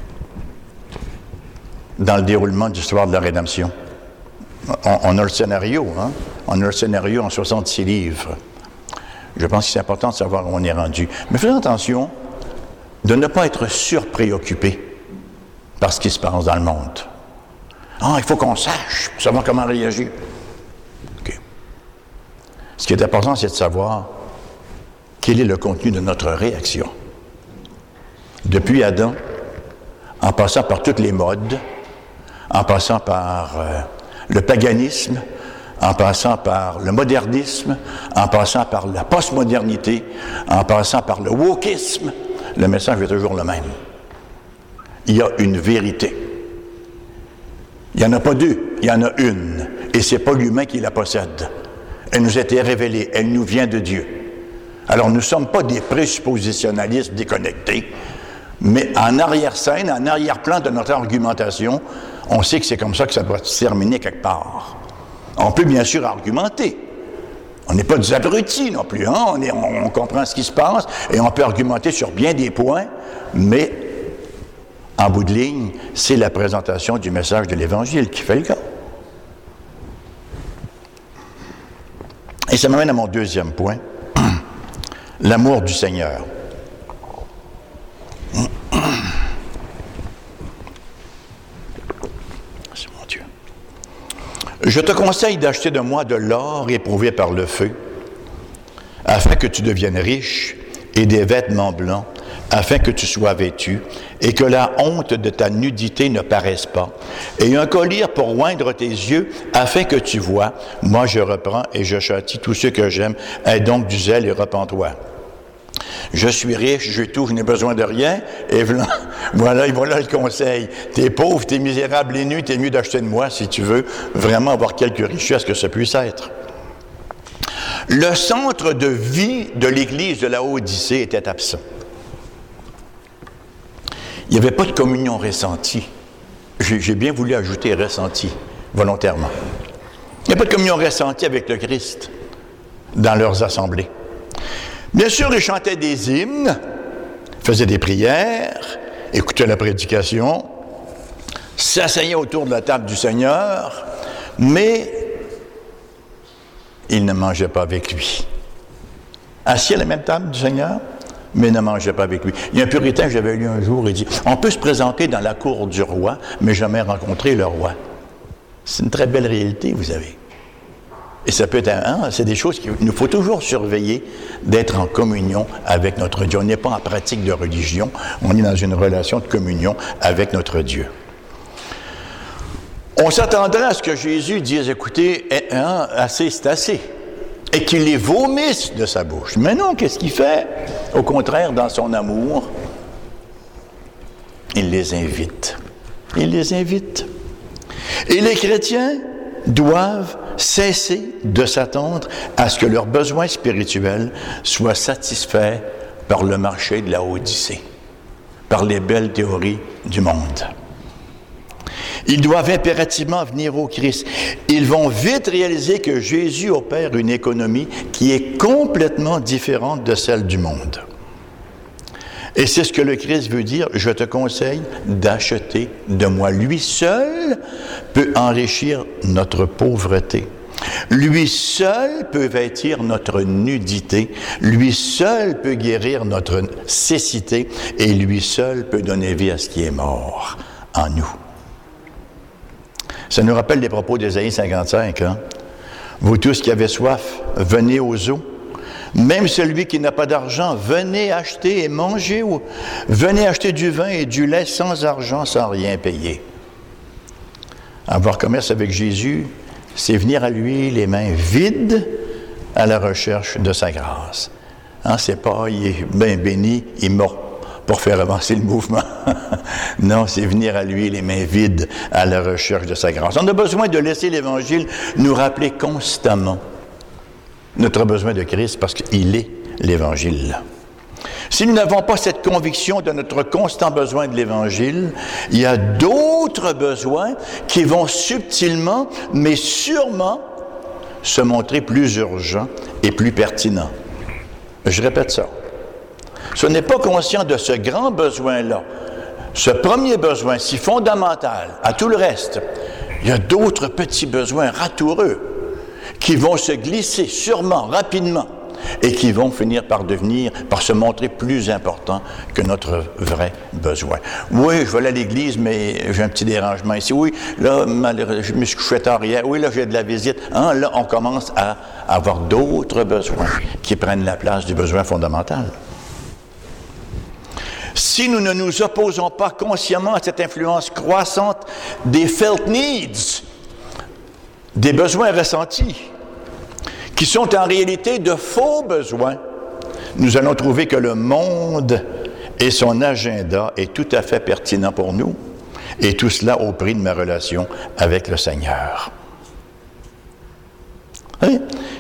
dans le déroulement de l'histoire de la rédemption. On a le scénario, hein? On a le scénario en 66 livres. Je pense que c'est important de savoir où on est rendu. Mais faites attention de ne pas être surpréoccupé par ce qui se passe dans le monde. Ah, il faut qu'on sache pour savoir comment réagir. Okay. Ce qui est important, c'est de savoir quel est le contenu de notre réaction. Depuis Adam, en passant par toutes les modes, en passant par le paganisme, en passant par le modernisme, en passant par la postmodernité, en passant par le wokisme, le message est toujours le même. Il y a une vérité. Il n'y en a pas deux, il y en a une. Et ce n'est pas l'humain qui la possède. Elle nous a été révélée, elle nous vient de Dieu. Alors nous ne sommes pas des présuppositionnalistes déconnectés, mais en arrière-scène, en arrière-plan de notre argumentation, on sait que c'est comme ça que ça doit se terminer quelque part. On peut bien sûr argumenter. On n'est pas des abrutis non plus. Hein? On comprend ce qui se passe et on peut argumenter sur bien des points, mais en bout de ligne, c'est la présentation du message de l'Évangile qui fait le cas. Et ça m'amène à mon deuxième point, l'amour du Seigneur. Je te conseille d'acheter de moi de l'or éprouvé par le feu, afin que tu deviennes riche, et des vêtements blancs, afin que tu sois vêtu, et que la honte de ta nudité ne paraisse pas, et un collier pour oindre tes yeux, afin que tu vois, moi je reprends et je châtie tous ceux que j'aime, aie donc du zèle et repens-toi. Je suis riche, j'ai tout, je n'ai besoin de rien, et voilà le conseil. T'es pauvre, t'es misérable et nu, t'es mieux d'acheter de moi si tu veux vraiment avoir quelque richesse que ça puisse être. Le centre de vie de l'Église de Laodicée était absent. Il n'y avait pas de communion ressentie. J'ai bien voulu ajouter ressentie, volontairement. Il n'y a pas de communion ressentie avec le Christ dans leurs assemblées. Bien sûr, ils chantaient des hymnes, faisaient des prières, écoutaient la prédication, s'asseyaient autour de la table du Seigneur, mais ils ne mangeaient pas avec lui. Assis à la même table du Seigneur, mais ne mangeaient pas avec lui. Il y a un puritain que j'avais lu un jour, il dit « On peut se présenter dans la cour du roi, mais jamais rencontrer le roi. » C'est une très belle réalité, vous savez. Et ça peut être, c'est des choses qu'il nous faut toujours surveiller, d'être en communion avec notre Dieu. On n'est pas en pratique de religion, on est dans une relation de communion avec notre Dieu. On s'attendrait à ce que Jésus dise, écoutez, assez, c'est assez, et qu'il les vomisse de sa bouche. Mais non, qu'est-ce qu'il fait? Au contraire, dans son amour, il les invite. Il les invite. Et les chrétiens doivent cesser de s'attendre à ce que leurs besoins spirituels soient satisfaits par le marché de la Odyssée, par les belles théories du monde. Ils doivent impérativement venir au Christ. Ils vont vite réaliser que Jésus opère une économie qui est complètement différente de celle du monde. Et c'est ce que le Christ veut dire, je te conseille d'acheter de moi. Lui seul peut enrichir notre pauvreté. Lui seul peut vêtir notre nudité. Lui seul peut guérir notre cécité. Et lui seul peut donner vie à ce qui est mort en nous. Ça nous rappelle les propos d'Ésaïe 55. Hein? Vous tous qui avez soif, venez aux eaux. Même celui qui n'a pas d'argent, venez acheter et manger. Venez acheter du vin et du lait sans argent, sans rien payer. Avoir commerce avec Jésus, c'est venir à lui les mains vides à la recherche de sa grâce. Hein, c'est pas, il est bien béni, il mord pour faire avancer le mouvement. Non, c'est venir à lui les mains vides à la recherche de sa grâce. On a besoin de laisser l'Évangile nous rappeler constamment notre besoin de Christ parce qu'il est l'Évangile. Si nous n'avons pas cette conviction de notre constant besoin de l'Évangile, il y a d'autres besoins qui vont subtilement, mais sûrement, se montrer plus urgents et plus pertinents. Je répète ça. Si on n'est pas conscient de ce grand besoin-là, ce premier besoin si fondamental à tout le reste, il y a d'autres petits besoins ratoureux qui vont se glisser sûrement, rapidement, et qui vont finir par se montrer plus importants que notre vrai besoin. Oui, je vais aller à l'église, mais j'ai un petit dérangement ici. Oui, là, je me suis couché tard hier. Oui, là, j'ai de la visite. Hein, là, on commence à avoir d'autres besoins qui prennent la place du besoin fondamental. Si nous ne nous opposons pas consciemment à cette influence croissante des felt needs, des besoins ressentis, qui sont en réalité de faux besoins, nous allons trouver que le monde et son agenda est tout à fait pertinent pour nous, et tout cela au prix de ma relation avec le Seigneur. Hein?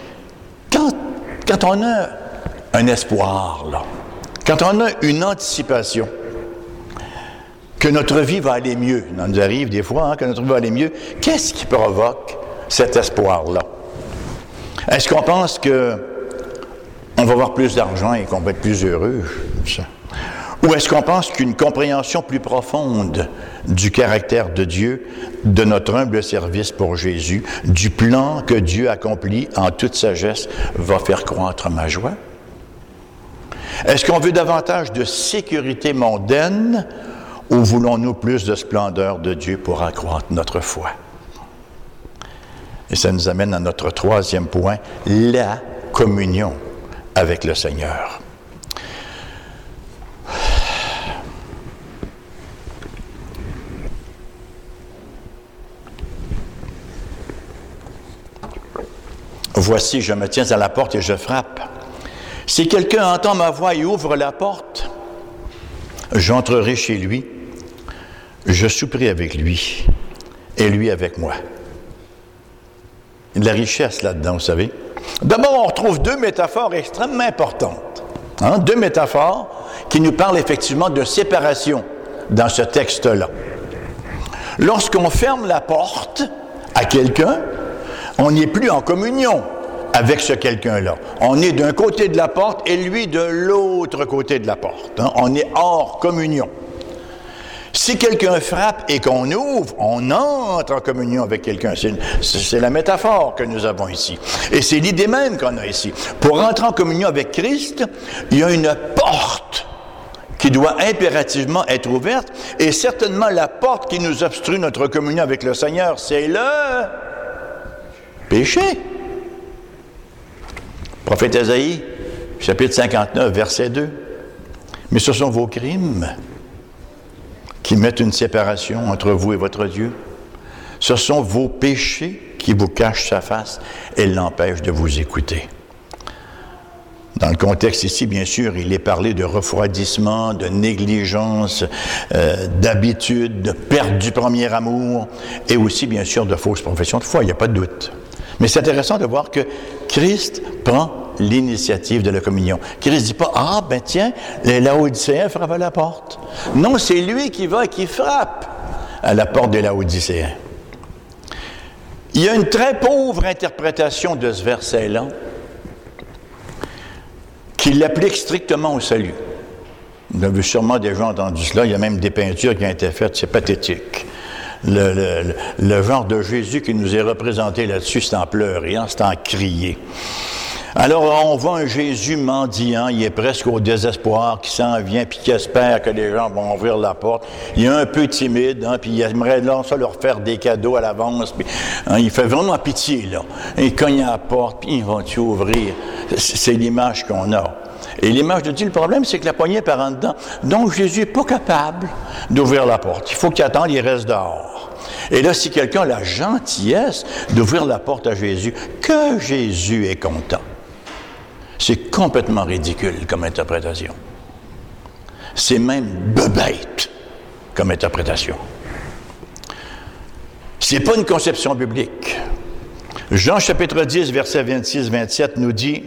Quand on a un espoir, là, quand on a une anticipation que notre vie va aller mieux, il nous arrive des fois que notre vie va aller mieux, qu'est-ce qui provoque cet espoir-là? Est-ce qu'on pense qu'on va avoir plus d'argent et qu'on va être plus heureux? Ou est-ce qu'on pense qu'une compréhension plus profonde du caractère de Dieu, de notre humble service pour Jésus, du plan que Dieu accomplit en toute sagesse, va faire croître ma joie? Est-ce qu'on veut davantage de sécurité mondaine ou voulons-nous plus de splendeur de Dieu pour accroître notre foi? Et ça nous amène à notre troisième point, la communion avec le Seigneur. Voici, je me tiens à la porte et je frappe. Si quelqu'un entend ma voix et ouvre la porte, j'entrerai chez lui, je souperai avec lui et lui avec moi. Il y a de la richesse là-dedans, vous savez. D'abord, on retrouve deux métaphores extrêmement importantes. Deux métaphores qui nous parlent effectivement de séparation dans ce texte-là. Lorsqu'on ferme la porte à quelqu'un, on n'est plus en communion avec ce quelqu'un-là. On est d'un côté de la porte et lui de l'autre côté de la porte. On est hors communion. Si quelqu'un frappe et qu'on ouvre, on entre en communion avec quelqu'un. C'est la métaphore que nous avons ici. Et c'est l'idée même qu'on a ici. Pour entrer en communion avec Christ, il y a une porte qui doit impérativement être ouverte. Et certainement, la porte qui nous obstrue notre communion avec le Seigneur, c'est le péché. Prophète Ésaïe, chapitre 59, verset 2. Mais ce sont vos crimes qui mettent une séparation entre vous et votre Dieu. Ce sont vos péchés qui vous cachent sa face et l'empêchent de vous écouter. Dans le contexte ici, bien sûr, il est parlé de refroidissement, de négligence, d'habitude, de perte du premier amour et aussi, bien sûr, de fausses professions de foi, il n'y a pas de doute. Mais c'est intéressant de voir que Christ prend l'initiative de la communion. Christ ne dit pas « Ah, ben tiens, les Laodicéens frappent à la porte. » Non, c'est lui qui va et qui frappe à la porte des Laodicéens. Il y a une très pauvre interprétation de ce verset-là qui l'applique strictement au salut. Vous avez sûrement déjà entendu cela, il y a même des peintures qui ont été faites, c'est pathétique. Le genre de Jésus qui nous est représenté là-dessus, c'est en pleurant, c'est en crier. Alors, on voit un Jésus mendiant, il est presque au désespoir, qui s'en vient, puis qui espère que les gens vont ouvrir la porte. Il est un peu timide, puis il aimerait là, ça leur faire des cadeaux à l'avance. Puis, il fait vraiment pitié, là. Il cogne à la porte, puis il va-tu ouvrir? C'est l'image qu'on a. Et l'image de Dieu, le problème, c'est que la poignée est par en dedans. Donc, Jésus n'est pas capable d'ouvrir la porte. Il faut qu'il attende, il reste dehors. Et là, si quelqu'un a la gentillesse d'ouvrir la porte à Jésus, que Jésus est content. C'est complètement ridicule comme interprétation. C'est même bebête comme interprétation. C'est pas une conception biblique. Jean chapitre 10, versets 26-27 nous dit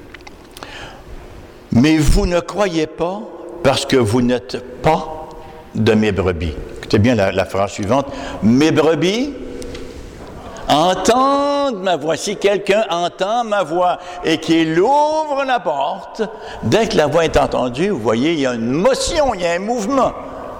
« Mais vous ne croyez pas parce que vous n'êtes pas de mes brebis. » Écoutez bien la phrase suivante. « Mes brebis entendent ma voix. » Si quelqu'un entend ma voix et qu'il ouvre la porte, dès que la voix est entendue, vous voyez, il y a une motion, il y a un mouvement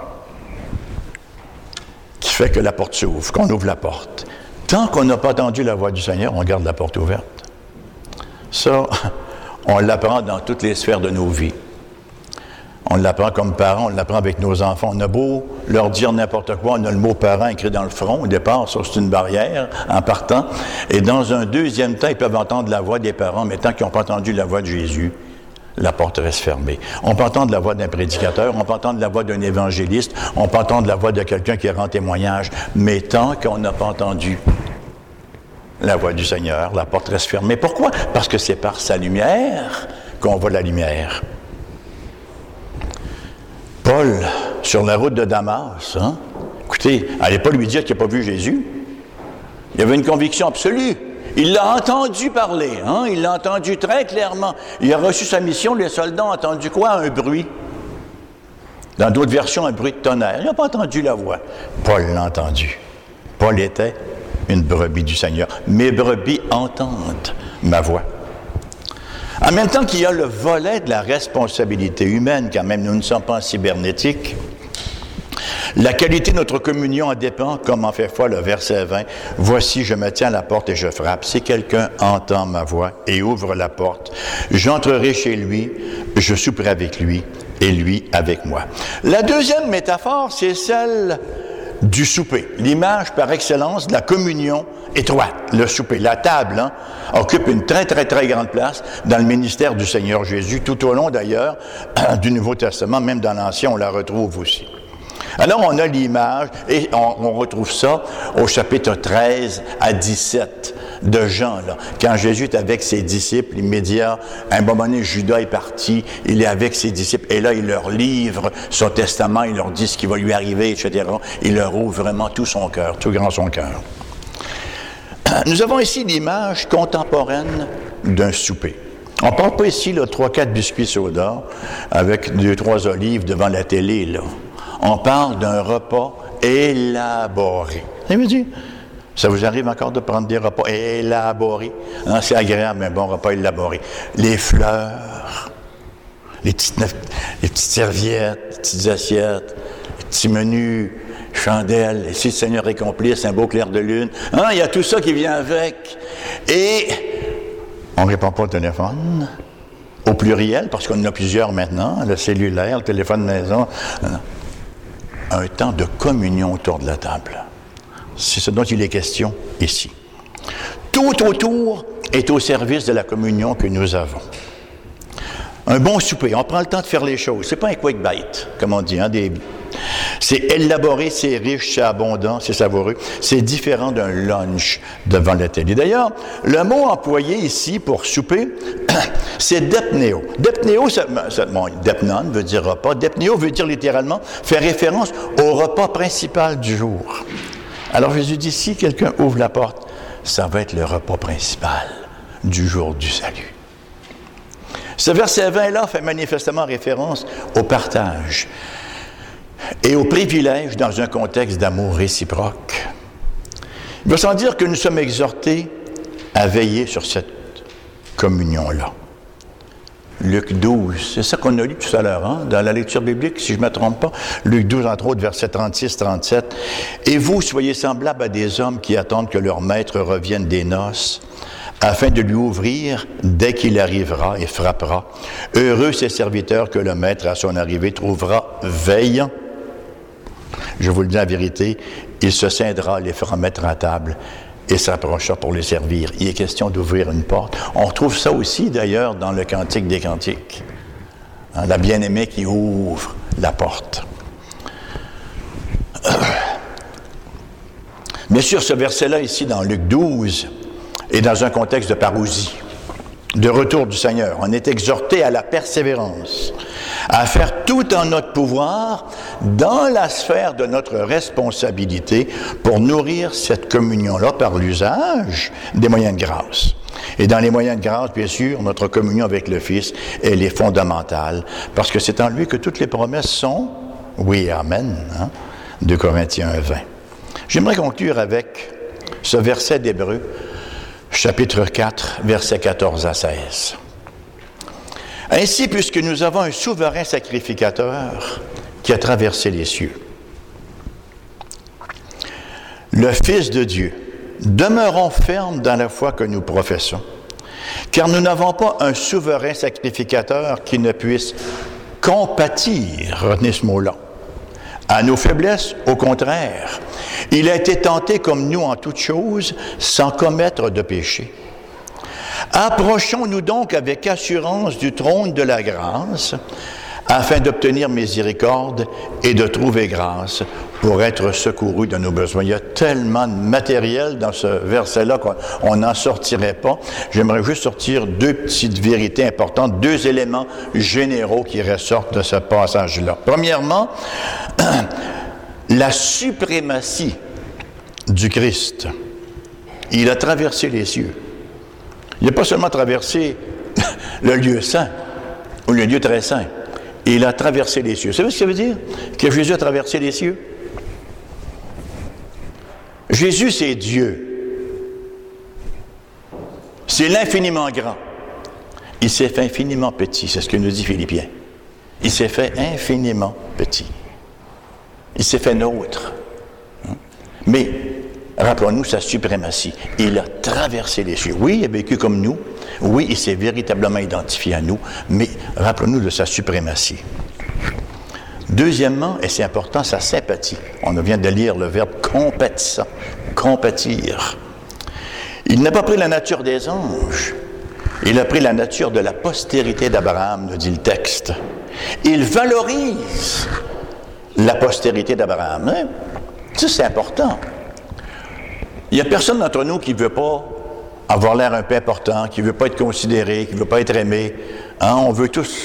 qui fait que la porte s'ouvre, qu'on ouvre la porte. Tant qu'on n'a pas entendu la voix du Seigneur, on garde la porte ouverte. Ça, on l'apprend dans toutes les sphères de nos vies. On l'apprend comme parents, on l'apprend avec nos enfants. On a beau leur dire n'importe quoi, on a le mot « parent » écrit dans le front. Au départ, ça, c'est une barrière en partant. Et dans un deuxième temps, ils peuvent entendre la voix des parents, mais tant qu'ils n'ont pas entendu la voix de Jésus, la porte reste fermée. On peut entendre la voix d'un prédicateur, on peut entendre la voix d'un évangéliste, on peut entendre la voix de quelqu'un qui rend témoignage, mais tant qu'on n'a pas entendu la voix du Seigneur, la porte reste fermée. Pourquoi? Parce que c'est par sa lumière qu'on voit la lumière. Paul, sur la route de Damas, écoutez, n'allez pas lui dire qu'il n'a pas vu Jésus. Il avait une conviction absolue. Il l'a entendu parler, il l'a entendu très clairement. Il a reçu sa mission, les soldats ont entendu quoi? Un bruit. Dans d'autres versions, un bruit de tonnerre. Il n'a pas entendu la voix. Paul l'a entendu. Paul était une brebis du Seigneur. Mes brebis entendent ma voix. En même temps qu'il y a le volet de la responsabilité humaine, quand même, nous ne sommes pas en cybernétique, la qualité de notre communion en dépend, comme en fait foi le verset 20. « Voici, je me tiens à la porte et je frappe. Si quelqu'un entend ma voix et ouvre la porte, j'entrerai chez lui, je souperai avec lui et lui avec moi. » La deuxième métaphore, c'est celle du souper, l'image par excellence de la communion étroite. Le souper, la table, occupe une très, très, très grande place dans le ministère du Seigneur Jésus, tout au long d'ailleurs du Nouveau Testament, même dans l'Ancien, on la retrouve aussi. Alors, on a l'image, et on retrouve ça au chapitre 13 à 17 de Jean, là. Quand Jésus est avec ses disciples, immédiat, à un moment donné, Judas est parti, il est avec ses disciples, et là, il leur livre son testament, il leur dit ce qui va lui arriver, etc. Il leur ouvre vraiment tout son cœur, tout grand son cœur. Nous avons ici l'image contemporaine d'un souper. On ne parle pas ici, là, 3-4 biscuits soda avec 2-3 olives devant la télé, là. On parle d'un repas élaboré. Ça veut dire, ça vous arrive encore de prendre des repas élaborés? C'est agréable, un bon repas élaboré. Les fleurs, les petites serviettes, les petites assiettes, les petits menus, chandelles, et si le Seigneur est complice, un beau clair de lune. Il y a tout ça qui vient avec. Et on ne répond pas au téléphone, au pluriel, parce qu'on en a plusieurs maintenant, le cellulaire, le téléphone de maison. Un temps de communion autour de la table. C'est ce dont il est question ici. Tout autour est au service de la communion que nous avons. Un bon souper, on prend le temps de faire les choses. C'est pas un quick bite, comme on dit, des C'est élaboré, c'est riche, c'est abondant, c'est savoureux. C'est différent d'un lunch devant la télé. D'ailleurs, le mot employé ici pour souper, c'est depnéo. Depnéo, bon, depnon veut dire repas. Depnéo veut dire littéralement faire référence au repas principal du jour. Alors Jésus dit, si quelqu'un ouvre la porte, ça va être le repas principal du jour du salut. Ce verset 20-là fait manifestement référence au partage et au privilège dans un contexte d'amour réciproque. Il va sans dire que nous sommes exhortés à veiller sur cette communion-là. Luc 12, c'est ça qu'on a lu tout à l'heure, hein, dans la lecture biblique, si je ne me trompe pas. Luc 12, entre autres, versets 36-37. « Et vous, soyez semblables à des hommes qui attendent que leur maître revienne des noces, afin de lui ouvrir dès qu'il arrivera et frappera. Heureux ces serviteurs que le maître, à son arrivée, trouvera veillant. Je vous le dis en vérité, il se scindra, les fera mettre à table et s'approcha pour les servir. » Il est question d'ouvrir une porte. On retrouve ça aussi, d'ailleurs, dans le Cantique des Cantiques. Hein, la bien-aimée qui ouvre la porte. Bien sûr, ce verset-là, ici, dans Luc 12, est dans un contexte de parousie, de retour du Seigneur. On est exhorté à la persévérance, à faire tout en notre pouvoir dans la sphère de notre responsabilité pour nourrir cette communion-là par l'usage des moyens de grâce. Et dans les moyens de grâce, bien sûr, notre communion avec le Fils, elle est fondamentale, parce que c'est en lui que toutes les promesses sont, oui, amen, hein, 2 Corinthiens 1:20. J'aimerais conclure avec ce verset d'Hébreux, chapitre 4, versets 14 à 16. « Ainsi, puisque nous avons un souverain sacrificateur qui a traversé les cieux, le Fils de Dieu, demeurons fermes dans la foi que nous professons, car nous n'avons pas un souverain sacrificateur qui ne puisse compatir, retenez ce mot-là, à nos faiblesses, au contraire. Il a été tenté comme nous en toutes choses, sans commettre de péché. Approchons-nous donc avec assurance du trône de la grâce, afin d'obtenir miséricorde et de trouver grâce pour être secourus de nos besoins. Il y a tellement de matériel dans ce verset-là qu'on n'en sortirait pas. J'aimerais juste sortir 2 petites vérités importantes, 2 éléments généraux qui ressortent de ce passage-là. Premièrement, la suprématie du Christ. Il a traversé les cieux. Il n'a pas seulement traversé le lieu saint ou le lieu très saint. Il a traversé les cieux. Vous savez ce que ça veut dire? Que Jésus a traversé les cieux? Jésus, c'est Dieu. C'est l'infiniment grand. Il s'est fait infiniment petit. C'est ce que nous dit Philippiens. Il s'est fait infiniment petit. Il s'est fait nôtre. Mais, rappelons-nous sa suprématie. Il a traversé les cieux. Oui, il a vécu comme nous. Oui, il s'est véritablement identifié à nous. Mais rappelons-nous de sa suprématie. Deuxièmement, et c'est important, sa sympathie. On vient de lire le verbe compatissant. Compatir. Il n'a pas pris la nature des anges. Il a pris la nature de la postérité d'Abraham, nous dit le texte. Il valorise la postérité d'Abraham. Hein? Ça, c'est important. Il n'y a personne d'entre nous qui ne veut pas avoir l'air un peu important, qui ne veut pas être considéré, qui ne veut pas être aimé. Hein? On veut tous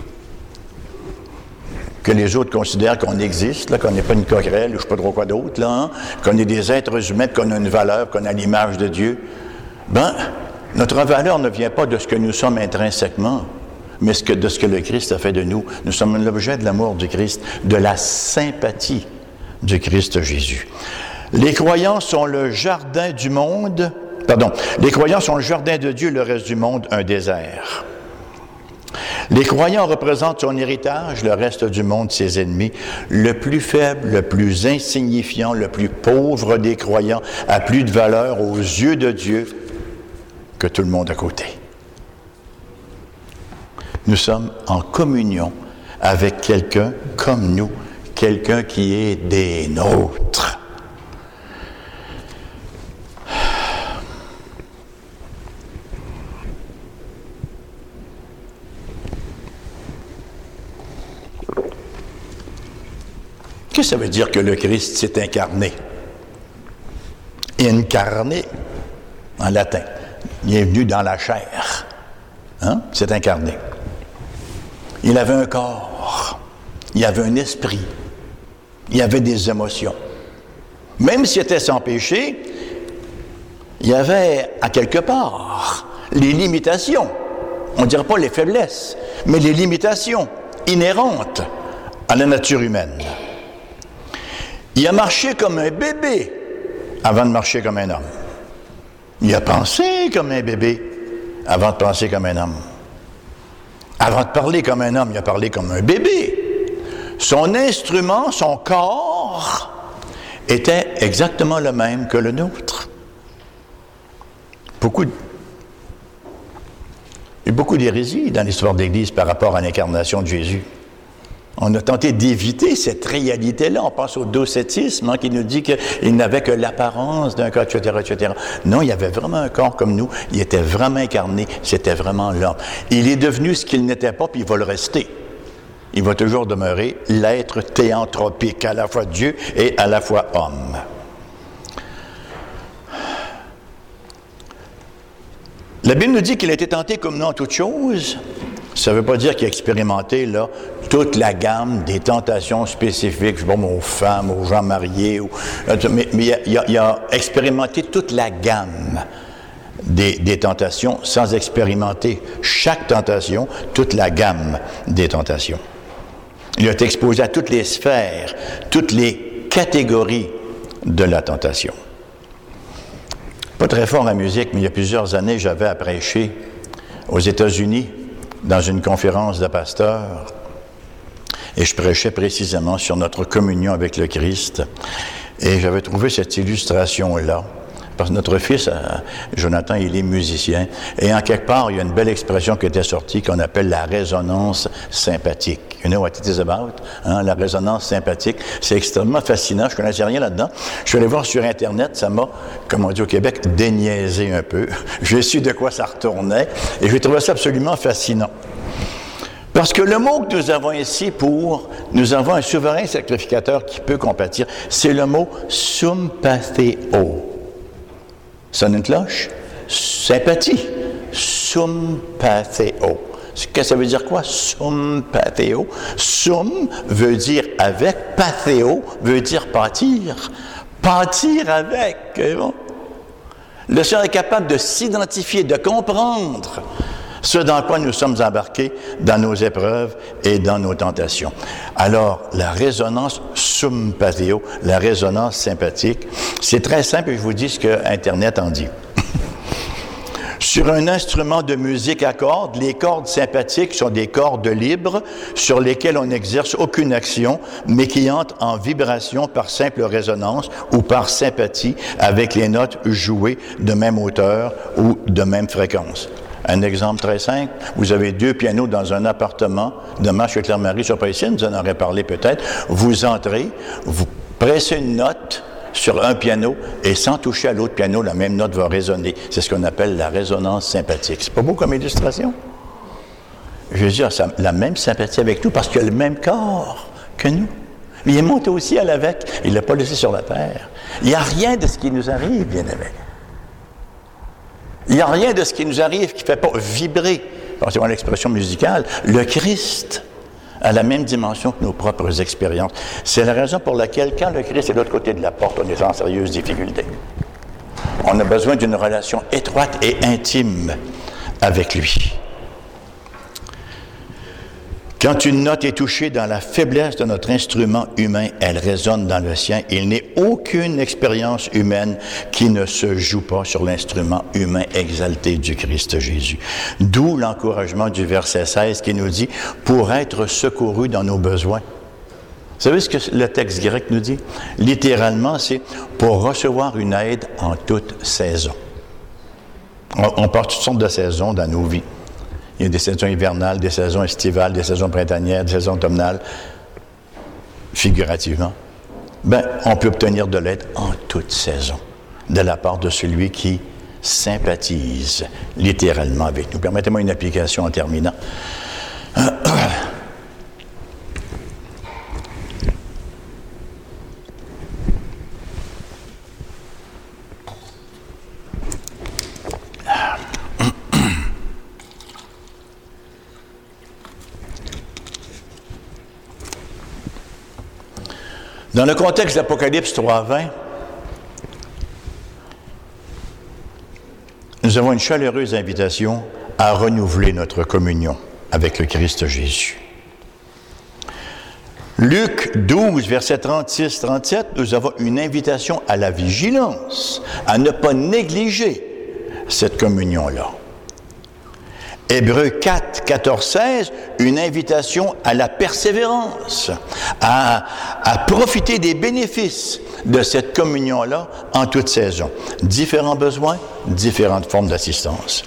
que les autres considèrent qu'on existe, là, qu'on n'est pas une coquerelle ou je ne sais pas trop quoi d'autre, là, hein? Qu'on est des êtres humains, qu'on a une valeur, qu'on a l'image de Dieu. Ben, notre valeur ne vient pas de ce que nous sommes intrinsèquement, mais de ce que le Christ a fait de nous. Nous sommes l'objet de l'amour du Christ, de la sympathie du Christ Jésus. Les croyants sont le jardin du monde, les croyants sont le jardin de Dieu, le reste du monde, un désert. Les croyants représentent son héritage, le reste du monde, ses ennemis. Le plus faible, le plus insignifiant, le plus pauvre des croyants a plus de valeur aux yeux de Dieu que tout le monde à côté. Nous sommes en communion avec quelqu'un comme nous, quelqu'un qui est des nôtres. Qu'est-ce que ça veut dire que le Christ s'est incarné? Incarné, en latin. Il est venu dans la chair. Hein? C'est incarné. Il avait un corps. Il avait un esprit. Il avait des émotions. Même s'il était sans péché, il y avait, à quelque part, les limitations. On ne dirait pas les faiblesses, mais les limitations inhérentes à la nature humaine. Il a marché comme un bébé avant de marcher comme un homme. Il a pensé comme un bébé avant de penser comme un homme. Avant de parler comme un homme, il a parlé comme un bébé. Son instrument, son corps, était exactement le même que le nôtre. Il y a beaucoup d'hérésies dans l'histoire de l'Église par rapport à l'incarnation de Jésus. On a tenté d'éviter cette réalité-là. On pense au docétisme, qui nous dit qu'il n'avait que l'apparence d'un corps, etc., etc. Non, il avait vraiment un corps comme nous. Il était vraiment incarné. C'était vraiment l'homme. Il est devenu ce qu'il n'était pas, puis il va le rester. Il va toujours demeurer l'être théanthropique, à la fois Dieu et à la fois homme. La Bible nous dit qu'il a été tenté comme nous en toutes choses. Ça ne veut pas dire qu'il a expérimenté là, toute la gamme des tentations spécifiques, je sais pas, aux femmes, aux gens mariés, mais il a expérimenté toute la gamme des tentations sans expérimenter chaque tentation, toute la gamme des tentations. Il a été exposé à toutes les sphères, toutes les catégories de la tentation. Pas très fort en musique, mais il y a plusieurs années, j'avais à prêcher aux États-Unis dans une conférence de pasteurs et je prêchais précisément sur notre communion avec le Christ et j'avais trouvé cette illustration-là parce que notre fils, Jonathan, il est musicien et en quelque part, il y a une belle expression qui était sortie qu'on appelle la résonance sympathique. You know what it is about? La résonance sympathique. C'est extrêmement fascinant. Je ne connaissais rien là-dedans. Je suis allé voir sur Internet. Ça m'a, comme on dit au Québec, déniaisé un peu. J'ai su de quoi ça retournait et j'ai trouvé ça absolument fascinant. Parce que le mot que nous avons ici nous avons un souverain sacrificateur qui peut compatir, c'est le mot sympatheo. Sonne une cloche? Sympathie. Sympatheo. Qu'est-ce que ça veut dire quoi? Sympatheo. Sum veut dire avec, patheo veut dire pâtir. Pâtir avec. Bon. Le Seigneur est capable de s'identifier, de comprendre ce dans quoi nous sommes embarqués dans nos épreuves et dans nos tentations. Alors, la résonance sympatheo, la résonance sympathique, c'est très simple et je vous dis ce que Internet en dit. Sur un instrument de musique à cordes, les cordes sympathiques sont des cordes libres sur lesquelles on n'exerce aucune action, mais qui entrent en vibration par simple résonance ou par sympathie avec les notes jouées de même hauteur ou de même fréquence. Un exemple très simple, vous avez 2 pianos dans un appartement de Marche-Claire-Marie sur Païtine, vous en aurez parlé peut-être, vous entrez, vous pressez une note sur un piano et sans toucher à l'autre piano, la même note va résonner. C'est ce qu'on appelle la résonance sympathique. C'est pas beau comme illustration? Jésus a la même sympathie avec nous parce qu'il a le même corps que nous. Il est monté au ciel avec, il ne l'a pas laissé sur la terre. Il n'y a rien de ce qui nous arrive, bien-aimés. Il n'y a rien de ce qui nous arrive qui ne fait pas vibrer, pensez-moi à l'expression musicale, le Christ a la même dimension que nos propres expériences. C'est la raison pour laquelle, quand le Christ est de l'autre côté de la porte, on est en sérieuse difficulté. On a besoin d'une relation étroite et intime avec lui. Quand une note est touchée dans la faiblesse de notre instrument humain, elle résonne dans le sien. Il n'est aucune expérience humaine qui ne se joue pas sur l'instrument humain exalté du Christ Jésus. D'où l'encouragement du verset 16 qui nous dit « pour être secouru dans nos besoins ». Vous savez ce que le texte grec nous dit? Littéralement, c'est « pour recevoir une aide en toute saison ». On porte toutes sortes de saisons dans nos vies. Il y a des saisons hivernales, des saisons estivales, des saisons printanières, des saisons automnales, figurativement. On peut obtenir de l'aide en toute saison, de la part de celui qui sympathise littéralement avec nous. Permettez-moi une application en terminant. Dans le contexte d'Apocalypse 3:20, nous avons une chaleureuse invitation à renouveler notre communion avec le Christ Jésus. Luc 12, versets 36-37, nous avons une invitation à la vigilance, à ne pas négliger cette communion-là. Hébreux 4, 14-16, une invitation à la persévérance, à profiter des bénéfices de cette communion-là en toute saison. Différents besoins, différentes formes d'assistance.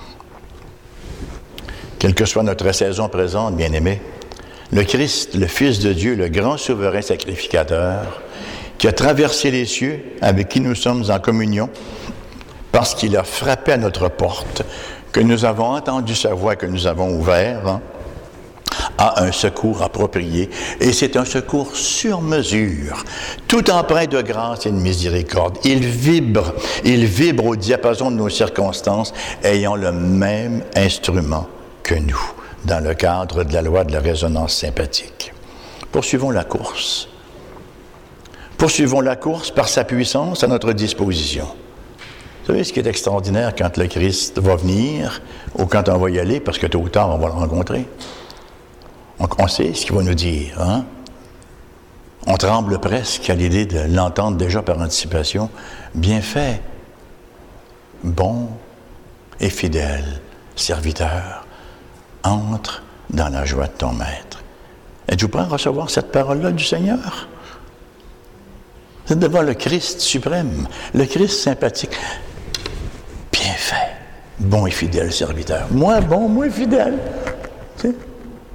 Quelle que soit notre saison présente, bien-aimés, le Christ, le Fils de Dieu, le grand souverain sacrificateur, qui a traversé les cieux, avec qui nous sommes en communion, parce qu'il a frappé à notre porte, que nous avons entendu sa voix, que nous avons ouvert, a un secours approprié, et c'est un secours sur mesure, tout empreint de grâce et de miséricorde. Il vibre au diapason de nos circonstances, ayant le même instrument que nous, dans le cadre de la loi de la résonance sympathique. Poursuivons la course. Poursuivons la course par sa puissance à notre disposition. Vous savez ce qui est extraordinaire quand le Christ va venir, ou quand on va y aller, parce que tôt ou tard, on va le rencontrer. On sait ce qu'il va nous dire, hein? On tremble presque à l'idée de l'entendre déjà par anticipation. Bien fait, bon et fidèle serviteur, entre dans la joie de ton maître. Êtes-vous prêt à recevoir cette parole-là du Seigneur? Vous êtes devant le Christ suprême, le Christ sympathique. Bien fait, bon et fidèle serviteur. Moi bon, moi fidèle. Tu sais?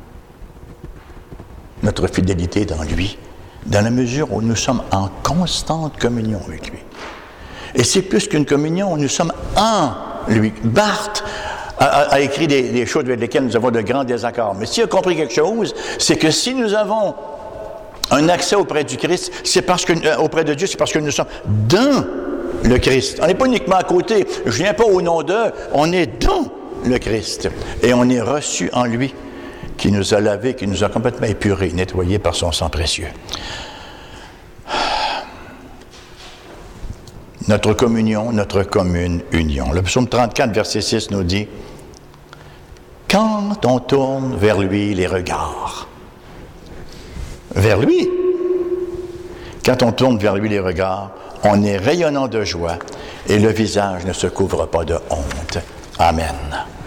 Notre fidélité dans lui, dans la mesure où nous sommes en constante communion avec lui. Et c'est plus qu'une communion, nous sommes en lui. Barthes a écrit des choses avec lesquelles nous avons de grands désaccords. Mais s'il a compris quelque chose, c'est que si nous avons un accès auprès du Christ, c'est parce que, auprès de Dieu, c'est parce que nous sommes dans le Christ. On n'est pas uniquement à côté. Je ne viens pas au nom d'eux. On est dans le Christ. Et on est reçu en lui, qui nous a lavés, qui nous a complètement épurés, nettoyés par son sang précieux. Notre communion, notre commune union. Le psaume 34, verset 6 nous dit « Quand on tourne vers lui les regards », vers lui. Quand on tourne vers lui les regards, on est rayonnant de joie et le visage ne se couvre pas de honte. Amen.